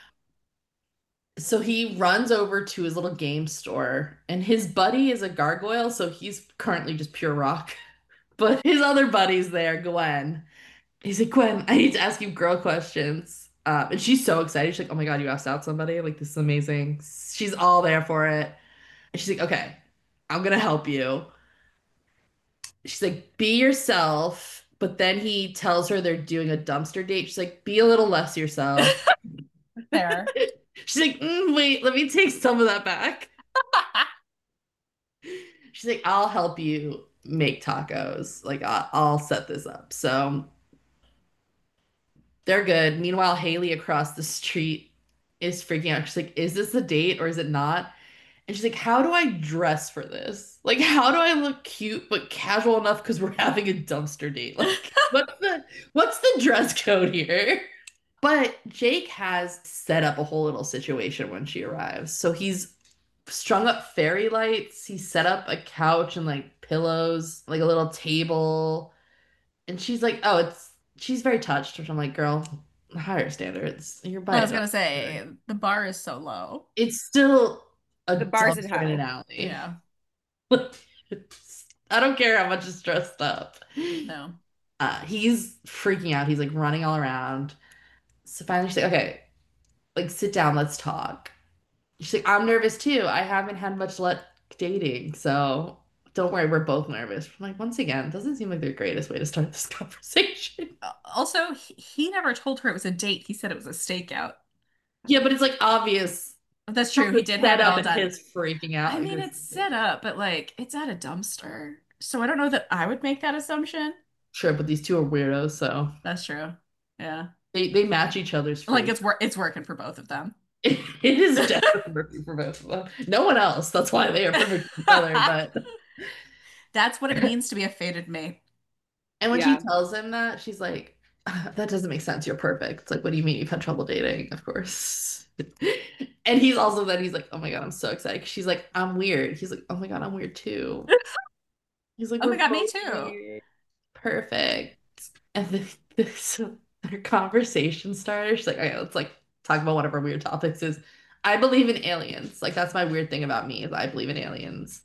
So he runs over to his little game store, and his buddy is a gargoyle, so he's currently just pure rock. But his other buddy's there, Gwen. He's like, Gwen, I need to ask you girl questions. Um, and she's so excited. She's like, oh my God, you asked out somebody? Like, this is amazing. She's all there for it. And she's like, okay, I'm gonna help you. She's like, be yourself. But then he tells her they're doing a dumpster date. She's like, be a little less yourself. Fair. She's like, mm, wait, let me take some of that back. She's like, I'll help you make tacos. Like, I- I'll set this up. So they're good. Meanwhile, Haley across the street is freaking out. She's like, is this a date or is it not? And she's like, how do I dress for this? Like, how do I look cute but casual enough because we're having a dumpster date? Like, what's the what's the dress code here? But Jake has set up a whole little situation when she arrives. So he's strung up fairy lights. He set up a couch and like pillows, like a little table. And she's like, oh, it's she's very touched, which I'm like, girl, higher standards. You're by I a was gonna dumpster. say the bar is so low. It's still a The bars in dumpster in an hell. alley. Yeah. I don't care how much it's dressed up. No. Uh, he's freaking out. He's like running all around. So finally, she's like, okay, like sit down, let's talk. She's like, I'm nervous too. I haven't had much luck dating, so don't worry, we're both nervous. I'm like, once again, doesn't seem like the greatest way to start this conversation. Uh, Also, he, he never told her it was a date. He said it was a stakeout. Yeah, but it's like obvious. That's From true. He the did have it setup all and done. his freaking out I like mean, this. it's set up, but like it's at a dumpster. So I don't know that I would make that assumption. Sure, but these two are weirdos, so That's true. Yeah. they they match each other's Like freak. it's wor it's working for both of them. It is definitely perfect for both of them. No one else. That's why they are perfect for each other. But That's what it means to be a fated mate. and when she Yeah. tells him that, she's like, "Ah, that doesn't make sense. You're perfect. It's like, what do you mean you've had trouble dating? Of course. And he's also then he's like, oh my God, I'm so excited. She's like, I'm weird. He's like, oh my God, I'm weird too. He's like, Oh my we're God, me both too. weird. Perfect. And this, this their conversation starter. She's like, okay, let's like talk about whatever weird topics is. I believe in aliens. Like that's my weird thing about me is I believe in aliens.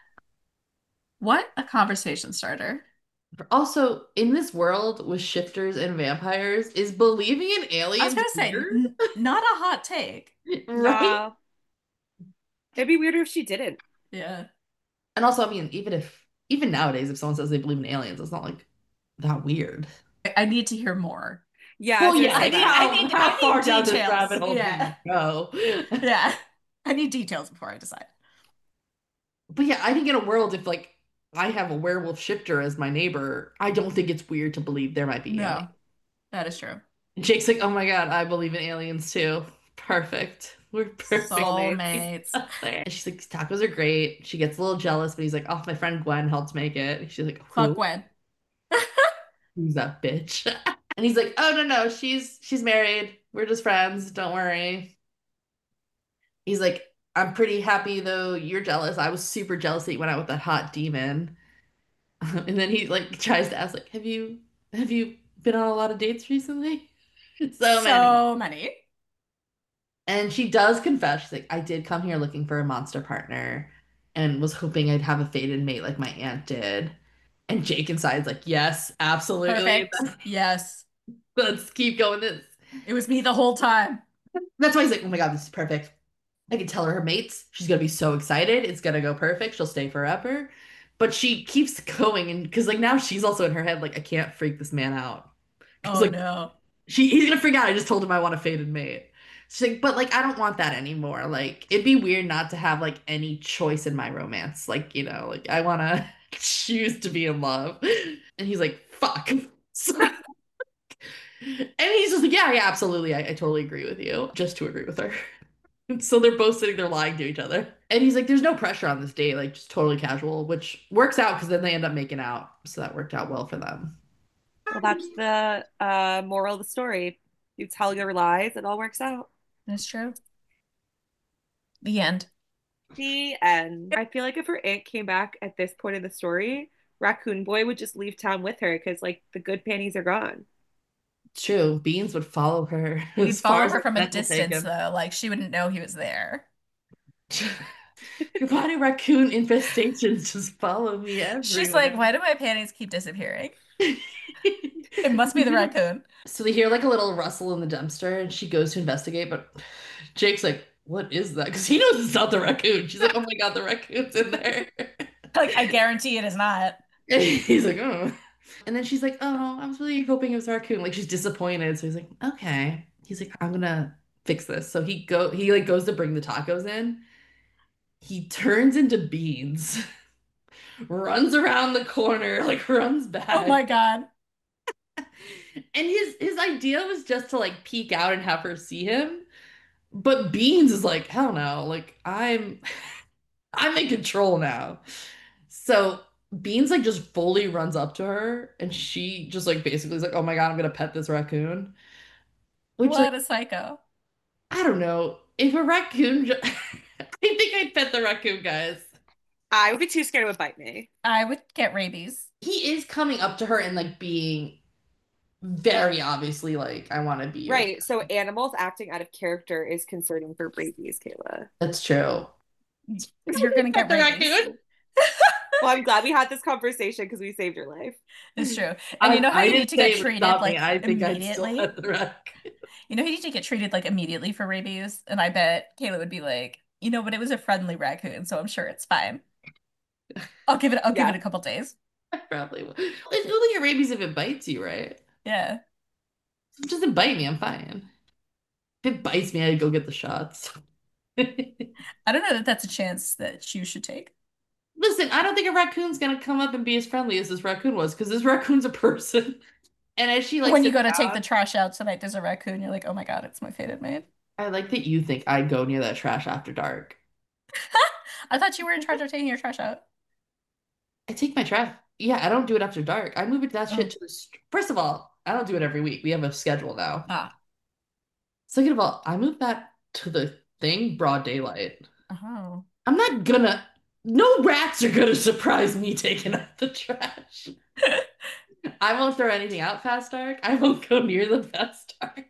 What a conversation starter. Also, in this world with shifters and vampires, is believing in I was aliens gonna say, weird? n not a hot take. Right? Nah. It'd be weirder if she didn't. Yeah. And also, I mean, even if even nowadays, if someone says they believe in aliens, it's not like that weird. I I need to hear more. Yeah, I Well, was gonna yeah, I say like need, that. I how need, how I far need down this details. rabbit hole can Yeah. you go? Yeah. I need details before I decide. But yeah, I think in a world if like I have a werewolf shifter as my neighbor, I don't think it's weird to believe there might be aliens. No, that is true. Jake's like, oh my God, I believe in aliens too. Perfect. We're perfect. Soulmates. Soulmates. And she's like, tacos are great. She gets a little jealous, but he's like, oh, my friend Gwen helped make it. And she's like, Fuck who? Gwen. Who's that bitch? And he's like, oh no, no, she's she's married. We're just friends. Don't worry. He's like, I'm pretty happy though you're jealous. I was super jealous that you went out with that hot demon. And then he like tries to ask, like, have you have you been on a lot of dates recently? So many. So many. And she does confess, she's like, I did come here looking for a monster partner and was hoping I'd have a fated mate like my aunt did. And Jake inside's like, yes, absolutely. Perfect. Yes. Let's keep going this. It was me the whole time. That's why he's like, oh my God, this is perfect. I can tell her her mates. She's gonna be so excited. It's gonna go perfect. She'll stay forever. But she keeps going, and because like now she's also in her head, like, I can't freak this man out. Because Oh like no. she he's gonna freak out. I just told him I want a fated mate. She's like, but like I don't want that anymore. Like it'd be weird not to have like any choice in my romance. Like, you know, like I wanna choose to be in love. And he's like, fuck. So, and he's just like, yeah, yeah, absolutely. I, I totally agree with you. Just to agree with her. So they're both sitting there lying to each other. And he's like, there's no pressure on this date, like just totally casual, which works out because then they end up making out. So that worked out well for them. Well, that's the uh moral of the story. You tell your lies, it all works out. That's true. The end. The end. I feel like if her aunt came back at this point in the story, Raccoon Boy would just leave town with her because like the good panties are gone. It's true. Beans would follow her He'd as far follow as her her from a scent will take distance him. though, like she wouldn't know he was there. Your body raccoon infestations just follow me She's like, everywhere. why do my panties keep disappearing? It must be the raccoon. So they hear like a little rustle in the dumpster and she goes to investigate, but Jake's like, what is that? Because he knows it's not the raccoon. She's like, oh my God, the raccoon's in there. Like, I guarantee it is not. And he's like, oh. And then she's like, oh, I was really hoping it was a raccoon. Like she's disappointed. So he's like, okay. He's like, I'm gonna fix this. So he go he like goes to bring the tacos in. He turns into beans, runs around the corner, like runs Oh back. my God. And his his idea was just to like peek out and have her see him. But Beans is like, hell no, like I'm I'm in control now. So Beans like just fully runs up to her and she just like basically is like, oh my God, I'm gonna pet this raccoon. Which like What a psycho. I don't know. If a raccoon ju- I think I'd pet the raccoon, guys. I would be too scared it would bite me. I would get rabies. He is coming up to her and like being very obviously like, I want to be your Right. So animals acting out of character is concerning for rabies, Kayla. That's true. You're gonna Pet get the rabies. raccoon. Well, I'm glad we had this conversation because we saved your life. It's true. And you I, know how I you need didn't to say get it would treated stop me. like I think I'd still immediately? pet the raccoon. You know how you need to get treated like immediately for rabies? And I bet Kayla would be like, you know, but it was a friendly raccoon, so I'm sure it's fine. I'll give it I'll give it Yeah. a couple days. I probably will. It's only get rabies if it bites you, right? Yeah. If it doesn't bite me, I'm fine. If it bites me, I'd go get the shots. I don't know that that's a chance that you should take. Listen, I don't think a raccoon's gonna come up and be as friendly as this raccoon was, because this raccoon's a person. And as she like When you sits go to take the down, trash out tonight, there's a raccoon. You're like, oh my God, it's my fated maid. I like that you think I'd go near that trash after dark. I thought you were in charge of taking your trash out. I take my trash. Yeah, I don't do it after dark. I move it that shit Oh. to the. St- First of all, I don't do it every week. We have a schedule now. Ah. Second of all, I move that to the thing broad daylight. Oh. I'm not gonna. No rats are gonna surprise me taking out the trash. I won't throw anything out past dark. I won't go near them past dark.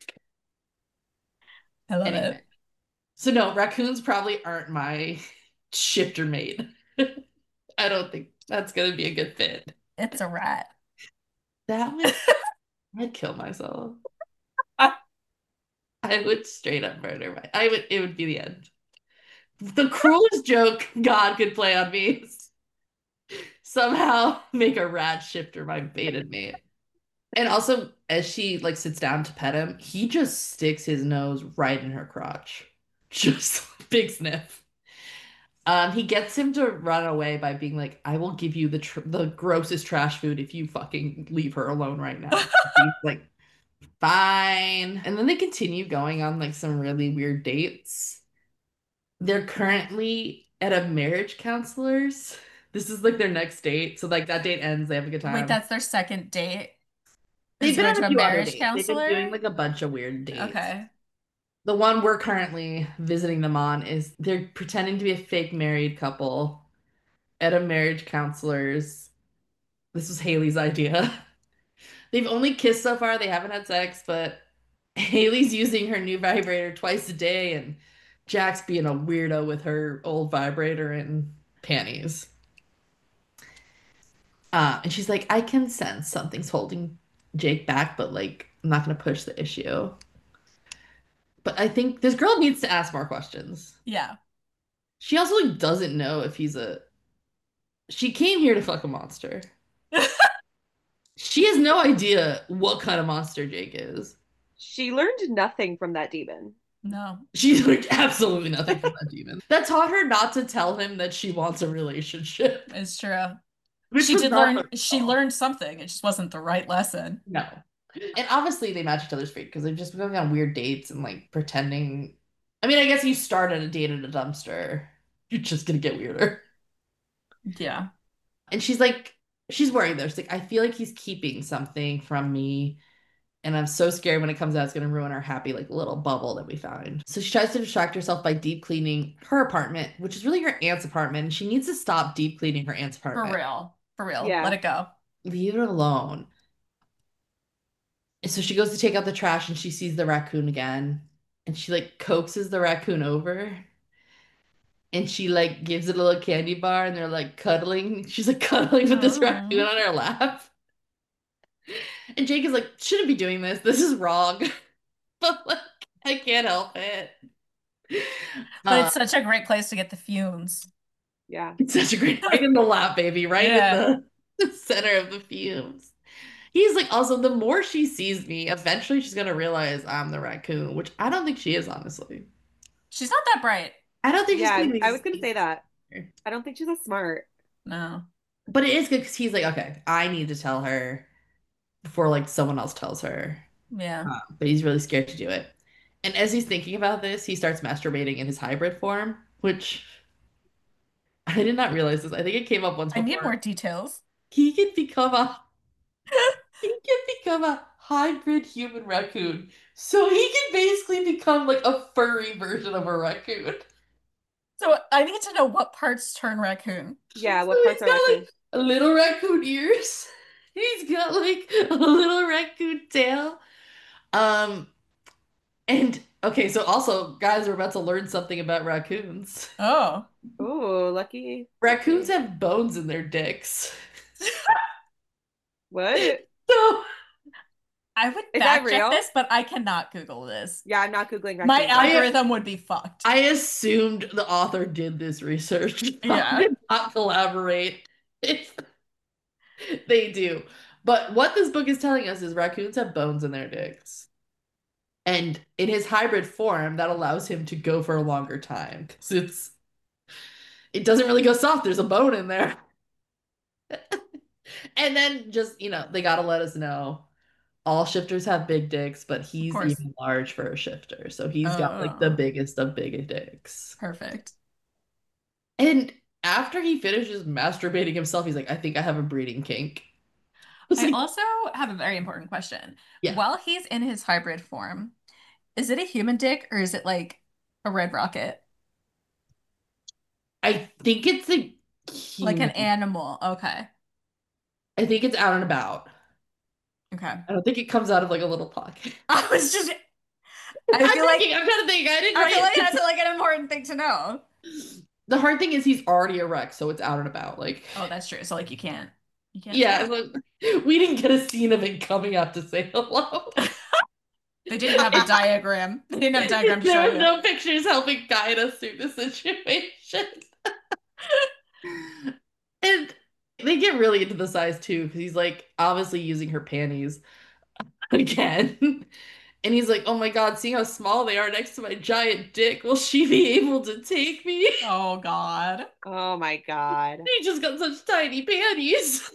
I love Anyway, it. so no, raccoons probably aren't my shifter mate. I don't think that's gonna be a good fit. It's a rat. That would I'd kill myself. Ah, I would straight up murder my I would it would be the end. The cruelest joke God could play on me is somehow make a rat shifter my baited mate. And also, as she like sits down to pet him, he just sticks his nose right in her crotch. Just big sniff. Um, he gets him to run away by being like, "I will give you the tr the grossest trash food if you fucking leave her alone right now." He's like, "Fine." And then they continue going on like some really weird dates. They're currently at a marriage counselor's. This is like their next date. So like that date ends, they have a good Wait, time. that's their second date? They've Is been going on a to a few other marriage dates. They've been doing counselor? like a bunch of weird dates. Okay. The one we're currently visiting them on is they're pretending to be a fake married couple at a marriage counselor's. This was Haley's idea. They've only kissed so far, they haven't had sex, but Haley's using her new vibrator twice a day, and Jack's being a weirdo with her old vibrator and panties. Uh, and she's like, I can sense something's holding Jake back, but like, I'm not gonna push the issue. But I think this girl needs to ask more questions. Yeah. She also like, doesn't know if he's a. She came here to fuck a monster. She She has no idea what kind of monster Jake is. She learned nothing from that demon. No, She's like absolutely nothing from that demon. That taught her not to tell him that she wants a relationship, it's true. which She was did not learn, her she fault. learned something. It just wasn't the right lesson. No. And obviously they match each other's fate because they've just been going on weird dates and like pretending. I mean, I guess you start at a date at a dumpster. You're just gonna get weirder. Yeah. And she's like, she's worried though. She's like, I feel like he's keeping something from me. And I'm so scared when it comes out, it's gonna ruin our happy like little bubble that we found. So she tries to distract herself by deep cleaning her apartment, which is really her aunt's apartment. And she needs to stop deep cleaning her aunt's For apartment. real. For real. Let Yeah. it go. Leave it alone. And so she goes to take out the trash and she sees the raccoon again. And she like coaxes the raccoon over and she like gives it a little candy bar and they're like cuddling. She's like cuddling with this raccoon Mm. on her lap. And Jake is like, shouldn't be doing this. This is wrong. But like, I can't help it. But Uh, it's such a great place to get the fumes. Yeah. it's such a great right in the lap, baby, right in Yeah. the, the center of the fumes. He's like, also, the more she sees me, eventually she's gonna realize I'm the raccoon, which I don't think she is, honestly. She's not that bright. I don't think she's Yeah, gonna I was gonna be. say that. I don't think she's as smart. No. But it is good because he's like, okay, I need to tell her before like someone else tells her. Yeah. Um, but he's really scared to do it. And as he's thinking about this, he starts masturbating in his hybrid form, which I did not realize this. I think it came up once I need more before. details. He can become a he can become a hybrid human raccoon. So he can basically become like a furry version of a raccoon. So I need to know what parts turn raccoon. Yeah, So what parts he's are got raccoon? like little raccoon ears. He's got like a little raccoon tail. Um, and okay, so also, guys, we're about to learn something about raccoons. Oh. Oh, lucky. Raccoons Lucky. have bones in their dicks. What? So I would Is that fact check real? this, but I cannot Google this. Yeah, I'm not Googling My raccoons either. algorithm would be fucked. I assumed the author did this research. I Yeah. did not collaborate if they do. But what this book is telling us is raccoons have bones in their dicks. And in his hybrid form, that allows him to go for a longer time because it's it doesn't really go soft. There's a bone in there. And then just, you know, they gotta let us know all shifters have big dicks, but Of he's course. even large for a shifter. So he's got like the Oh, biggest of big dicks. perfect. And after he finishes masturbating himself, he's like, I think I have a breeding kink. I was I like, also have a very important question. yeah, While he's in his hybrid form, is it a human dick or is it like a red rocket? I think it's a Like an human. animal. Okay. I think it's out and about. Okay. I don't think it comes out of like a little pocket. I was just, I I'm feel like, thinking, I'm trying to think. I didn't I feel write like it. that's like an important thing to know. The hard thing is he's already erect, so it's out and about. Like, Oh, that's true. So like you can't, you can't yeah, tell. look, we didn't get a scene of it coming out to say hello. They didn't have a diagram. They didn't have a diagram to show There was you. no pictures helping guide us through the situation. And they get really into the size too, because he's like obviously using her panties again. And he's like, oh my God, seeing how small they are next to my giant dick, will she be able to take me? Oh God. Oh my God. He just got such tiny panties.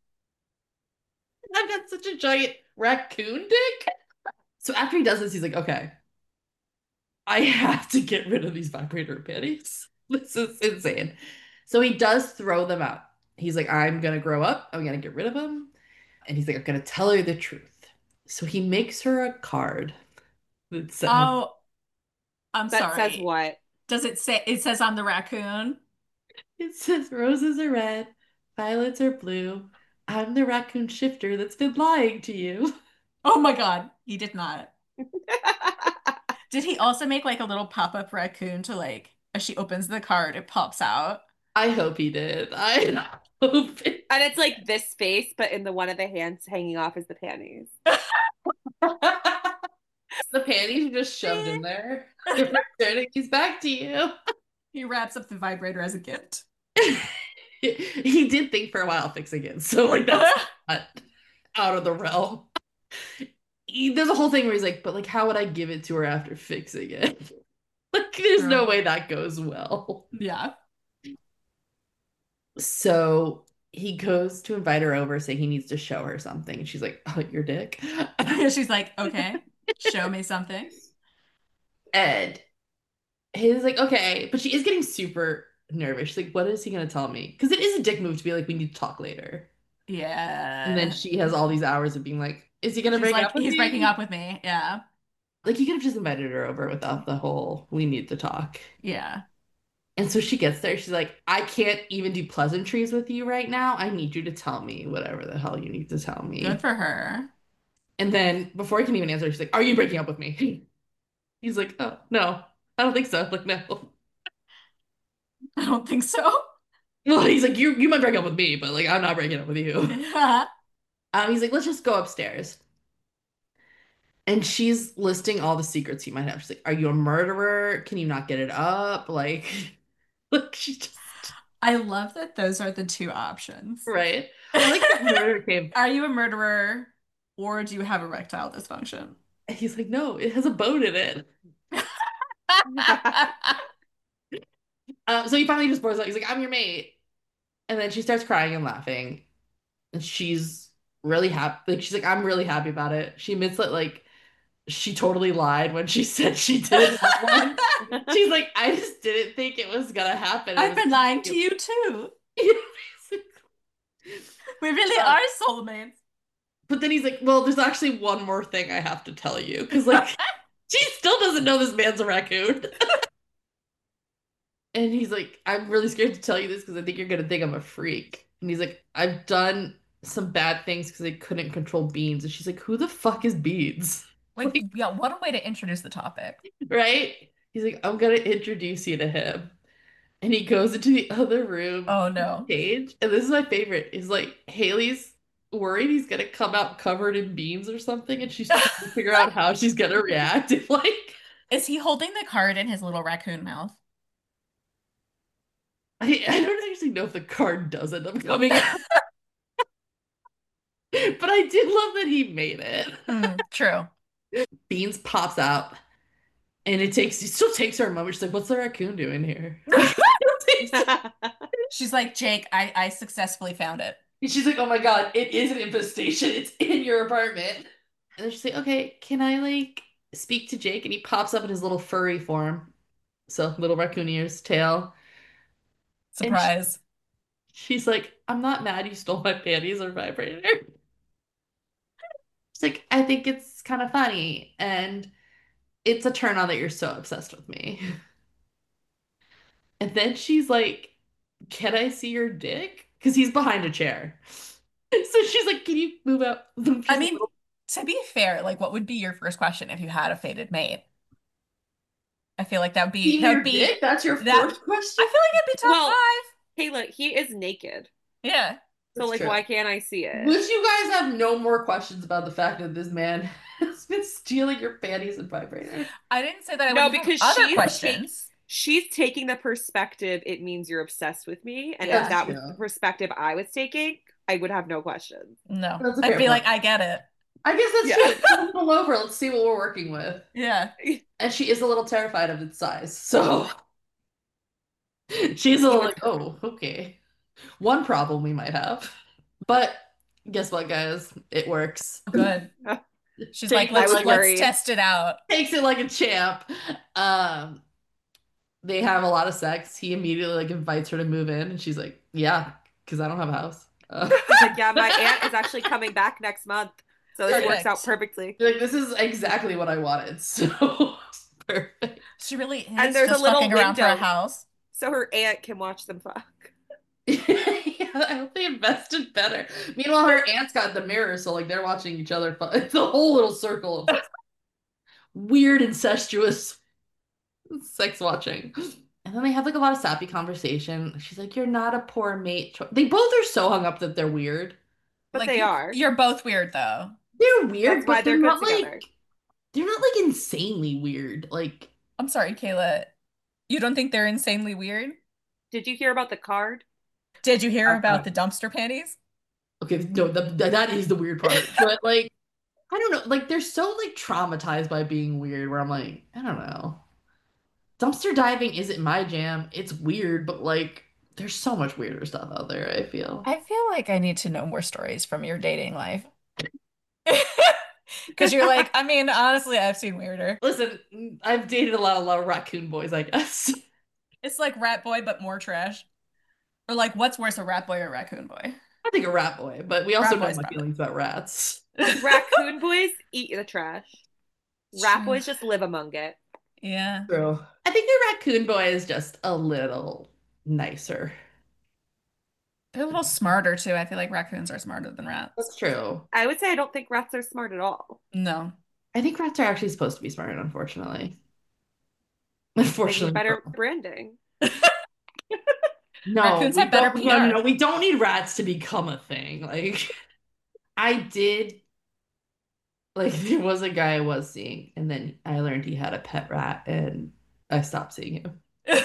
I've got such a giant raccoon dick. So after he does this, he's like, okay, I have to get rid of these vibrator panties. This is insane. So he does throw them out. He's like, I'm gonna grow up. I'm gonna get rid of them. And he's like, I'm gonna tell her the truth. So he makes her a card that says, Oh, I'm That says sorry. what? Does it say, it says on the raccoon? it says roses are red, violets are blue. I'm the raccoon shifter that's been lying to you. Oh my God. He did not. Did he also make like a little pop-up raccoon to like, as she opens the card, it pops out? I hope he did. I hope it. And it's like this face, but in the one of the hands hanging off is the panties. The panties are just shoved in there. They're returning these back to you. He wraps up the vibrator as a gift. He did think for a while fixing it, so like that's not. out of the realm. He, there's a whole thing where he's like, but like, how would I give it to her after fixing it? Like, there's no True. way that goes well. Yeah. So he goes to invite her over, saying he needs to show her something. And she's like, oh, your dick. She's like, okay, show me something. And he's like, okay. But she is getting super nervous. She's like, what is he going to tell me? Because it is a dick move to be like, we need to talk later. And then Yeah. she has all these hours of being like, is he going to She's break up like, with he's breaking me? up with me. Yeah. Like, you could have just invited her over without the whole, we need to talk. Yeah. And so she gets there. She's like, I can't even do pleasantries with you right now. I need you to tell me whatever the hell you need to tell Good me. for her. And then before he can even answer, she's like, are you breaking up with me? He's like, oh, no, I don't think so. Like, no. I don't think so. Well, he's like, you you might break up with me, but like, I'm not breaking up with you. Yeah. Um, he's like, let's just go upstairs. And she's listing all the secrets he might have. She's like, are you a murderer? Can you not get it up? Like, like she just, I love that those are the two options. right? I like that murder came. Are you a murderer or do you have erectile dysfunction? He's like, no, it has a bone in it. Uh, so he finally just pours out. He's like, I'm your mate. And then she starts crying and laughing. And she's really happy. Like, she's like, I'm really happy about it. She admits that, like, she totally lied when she said she didn't want one. She's like, I just didn't think it was gonna happen. It I've was been lying to you too. We really Uh, are soulmates. but then he's like, well, there's actually one more thing I have to tell you. Because, like, she still doesn't know this man's a raccoon. And he's like, I'm really scared to tell you this because I think you're gonna think I'm a freak. And he's like, I've done some bad things because I couldn't control beans. And she's like, who the fuck is beans? Like, Like, yeah, what a way to introduce the topic. right? He's like, I'm gonna introduce you to him. And he goes into the other room, Oh no. stage. And this is my favorite, is like Haley's worried he's gonna come out covered in beans or something, and she's trying to figure out how she's gonna react if like Is he holding the card in his little raccoon mouth? I, I don't actually know if the card does end up coming out. But I did love that he made it. Mm, true. Beans pops out, and it takes it still takes her a moment. She's like, "What's the raccoon doing here?" She's like, Jake, I, I successfully found it. And she's like, "Oh my God, it is an infestation. It's in your apartment." And then she's like, "Okay, can I like speak to Jake?" And he pops up in his little furry form, so little raccoon ears, tail, and sh Surprise. she's like, "I'm not mad. You stole my panties or vibrator." She's like, "I think it's kind of funny, and it's a turn on that you're so obsessed with me." And then she's like, can I see your dick? Because he's behind a chair. So she's like, can you move out? She's I a mean, little, to be fair, like what would be your first question if you had a fated mate? I feel like that would be see that would your be dick? That's your that first question? I feel like it'd be top Well, five. Kayla, he is naked. Yeah. So That's like true. why can't I see it? Would you guys have no more questions about the fact that this man has been stealing your panties and vibrator? I didn't say that I No, wouldn't have because other she's take questions. she's taking the perspective it means you're obsessed with me. And if Yeah. That's that was the true. perspective I was taking, I would have no questions. No. That's a I'd fair be point. like, I get it. I guess that's Yeah. true. Come a little over. Let's see what we're working with. Yeah. And she is a little terrified of its size. So she's a See little what's like, oh, okay. One problem we might have. But guess what, guys? It works. Good. She's like, Takes it I let's was like let's worried. test it out. takes it like a champ. Um, they have a lot of sex. He immediately like invites her to move in, and she's like, "Yeah, because I don't have a house." Uh, He's like, yeah, my aunt is actually coming back next month. So this works out Perfect. perfectly. like this is exactly what I wanted. So perfect. She really And is there's a just little fucking around for a window house. so her aunt can watch them fuck. Yeah, I hope they invested better. Meanwhile, her aunt's got the mirror, so like they're watching each other. fu- It's a whole little circle of weird incestuous sex watching. And then they have like a lot of sappy conversation. She's like, "You're not a poor mate." cho-" They both are so hung up that they're weird. But Like they you, are. you're both weird though. They're weird, That's why but they're they're good not together. like they're not like insanely weird. Like I'm sorry, Kayla. You don't think they're insanely weird? Did you hear about the card? Did you hear uh, about the dumpster panties? Okay, no, the, that is the weird part. But like, I don't know, like they're so like traumatized by being weird where I'm like, I don't know. Dumpster diving isn't my jam. It's weird, but like there's so much weirder stuff out there, I feel. I feel like I need to know more stories from your dating life. Because you're like, I mean, honestly, I've seen weirder. Listen, I've dated a lot, a lot of raccoon boys, I guess. It's like Rat Boy, but more trash. Or like, what's worse, a Rat Boy or a Raccoon Boy? I think a rat boy, but we also Rat know Boy's my probably. feelings about rats. Raccoon boys eat the trash. It's Rat true. boys just live among it. Yeah. True. I think the raccoon boy is just a little nicer. They're a little smarter too. I feel like raccoons are smarter than rats. That's true. I would say I don't think rats are smart at all. No. I think rats are actually supposed to be smart, unfortunately. They need Unfortunately for better branding. no, Raccoons we have better don't no, no, P R. no, we don't need rats to become a thing. Like I did like there was a guy I was seeing, and then I learned he had a pet rat and I stopped seeing him.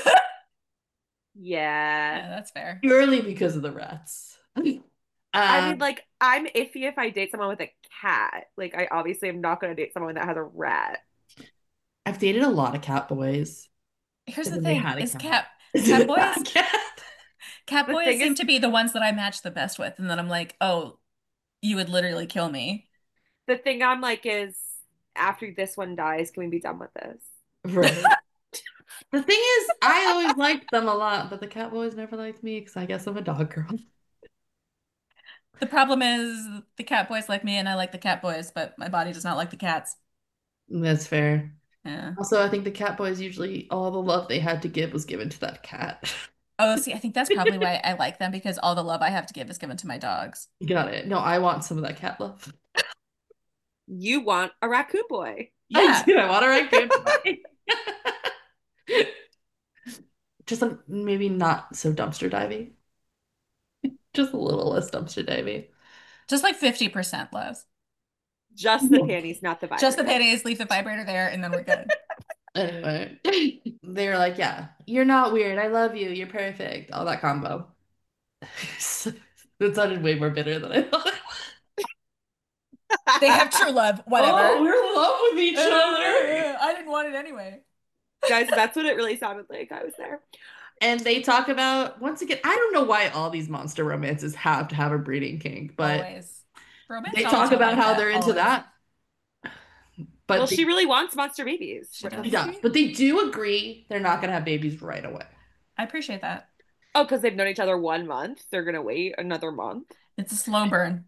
Yeah. Yeah, that's fair. Purely because of the rats. I mean, Um, like, I'm iffy if I date someone with a cat. Like, I obviously am not going to date someone that has a rat. I've dated a lot of cat boys, Here's and the then they thing, had a is cat. cat Is cat it a boys bad cat? cat The boys thing seem is, to be the ones that I match the best with, and then I'm like, oh, you would literally kill me. the thing I'm like is, after this one dies, can we be done with this? Right. The thing is, I always liked them a lot, but the cat boys never liked me because I guess I'm a dog girl. The problem is the cat boys like me and I like the cat boys, but my body does not like the cats. That's fair. Yeah. Also, I think the cat boys usually all the love they had to give was given to that cat. Oh, see, I think that's probably why I like them because all the love I have to give is given to my dogs. Got it. No, I want some of that cat love. You want a raccoon boy. I Yeah. do. I want a raccoon boy. Just um, maybe not so dumpster diving. Just a little less dumpster diving. Just like fifty percent less. Just the panties, not the Just the vibrator. panties, leave the vibrator there, and then we're good. Anyway, they were like, "Yeah, you're not weird. I love you. You're perfect." All that combo. That sounded way more bitter than I thought. They have true love, Oh, whatever. we're in love with each other. I didn't want it anyway. Guys, that's what it really sounded like. I was there. And they talk about, once again, I don't know why all these monster romances have to have a breeding kink, but Always. Romance they novels talk are about like how that, they're into always. that. Well, But she they, really wants monster babies. She What she doesn't does. does. she? But they do agree they're not going to have babies right away. I appreciate that. Oh, because they've known each other one month. They're gonna wait another month. It's a slow burn.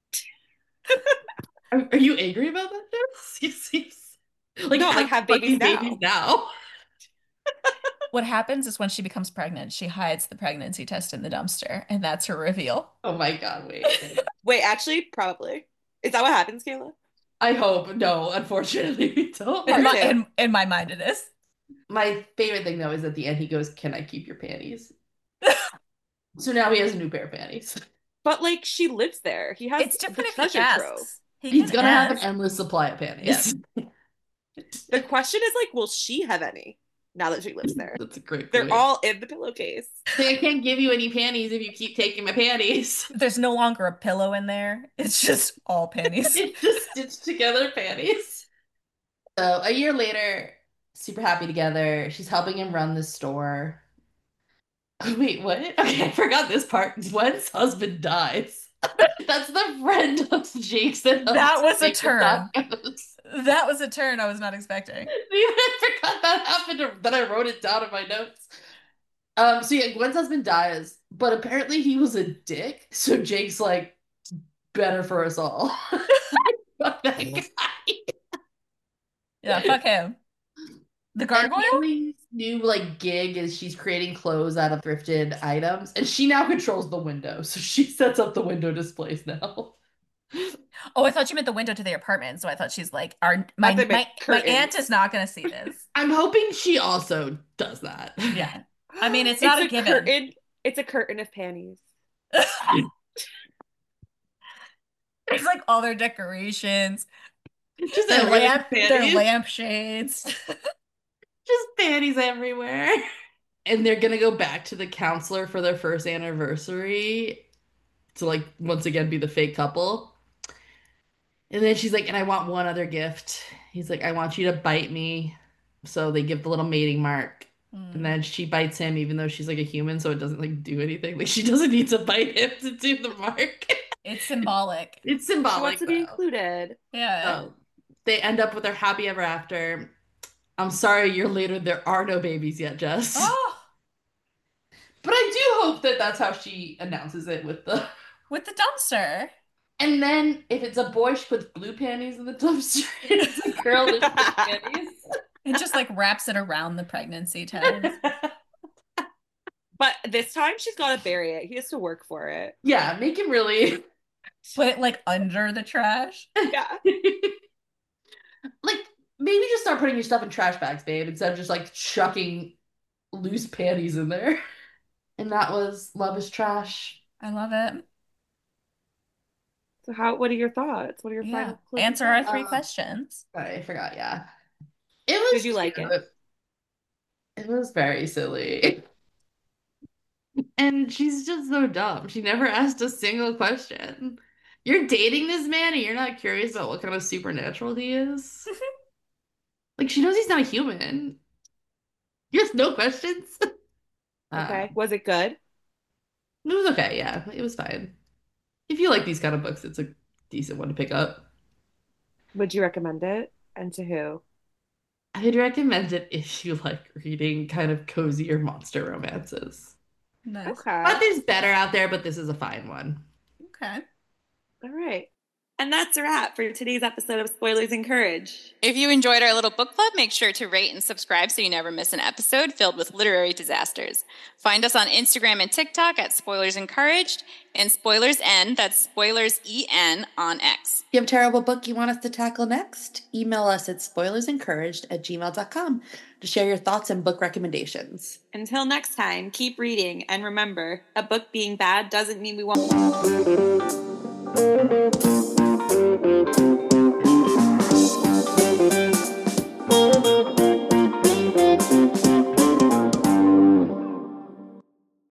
Are, are you angry about that, Jess? You seem like No, like have have babies fucking babies now. now. What happens is when she becomes pregnant, she hides the pregnancy test in the dumpster, and that's her reveal. Oh my God, wait. Wait, actually, probably. Is that what happens, Kayla? I hope. No, unfortunately, we don't. In Part my two. in, in my mind, it is. My favorite thing though is at the end he goes, "Can I keep your panties?" So now he has a new pair of panties. But like she lives there. He has It's the different if he treasure trove. asks. He He's can gonna have an ask. endless supply of Yeah. panties. The question is like, will she have any now that she lives there? That's a great They're point. all in the pillowcase. Say, I can't give you any panties if you keep taking my panties. There's no longer a pillow in there. It's just all panties. It's just stitched together panties. So a year later, super happy together. She's helping him run the store. Wait, what? Okay, I forgot this part. Gwen's husband dies. That's the friend of Jake's that helps That was a make the turn. tacos. That was a turn I was not expecting. I forgot that happened, or that I wrote it down in my notes. Um, so yeah, Gwen's husband dies, but apparently he was a dick. So Jake's like, better for us all. Fuck that guy. Yeah, fuck him. The And gargoyle? Haley's new like gig is she's creating clothes out of thrifted items, and she now controls the window. So she sets up the window displays now. Oh, I thought you meant the window to the apartment. So I thought she's like, our Not my the my my aunt curtains. is not gonna see this. I'm hoping she also does that. Yeah. I mean, it's It's not a a given. curtain. It's a curtain of panties. It's like all their decorations, Just their everywhere lamp, their panties. lampshades. Just panties everywhere. And they're gonna go back to the counselor for their first anniversary. to like once again be the fake couple. And then she's like, and I want one other gift. He's like, I want you to bite me. So they give the little mating mark. And Mm. then she bites him, even though she's like a human, so it doesn't like do anything. Like she doesn't need to bite him to do the mark. It's symbolic. It's She wants symbolic to be though. included. Yeah. So they end up with their happy ever after. I'm sorry, a year later, there are no babies yet, Jess. Oh, But I do hope that that's how she announces it with the. with the dumpster. And then if it's a boy, she puts blue panties in the dumpster. If it's a girl, there's blue panties. It just like wraps it around the pregnancy test. But this time she's got to bury it. He has to work for it. Yeah, make him really. Put it like under the trash. Yeah. Like, maybe just start putting your stuff in trash bags, babe, instead of just like chucking loose panties in there. And that was Love is Trash. I love it. So how? What are your thoughts? What are your Yeah. final closing Answer our thoughts? three Uh, questions. I forgot, yeah. It was Did you like cute. it? It was very silly. And she's just so dumb. She never asked a single question. You're dating this man and you're not curious about what kind of supernatural he is? Like, she knows he's not a human. You have no questions? Uh, Okay. Was it good? it was okay, yeah. It was fine. If you like these kind of books, it's a decent one to pick up. Would you recommend it? And to who? I'd recommend it if you like reading kind of cozier monster romances. Nice. Okay. But there's better out there, but this is a fine one. Okay. All right. And that's a wrap for today's episode of Spoilers Encouraged. If you enjoyed our little book club, make sure to rate and subscribe so you never miss an episode filled with literary disasters. Find us on Instagram and TikTok at Spoilers Encouraged and Spoilers N, that's Spoilers E N on X. If you have a terrible book you want us to tackle next, email us at spoilersencouraged at gmail dot com to share your thoughts and book recommendations. Until next time, keep reading. And remember, a book being bad doesn't mean we won't.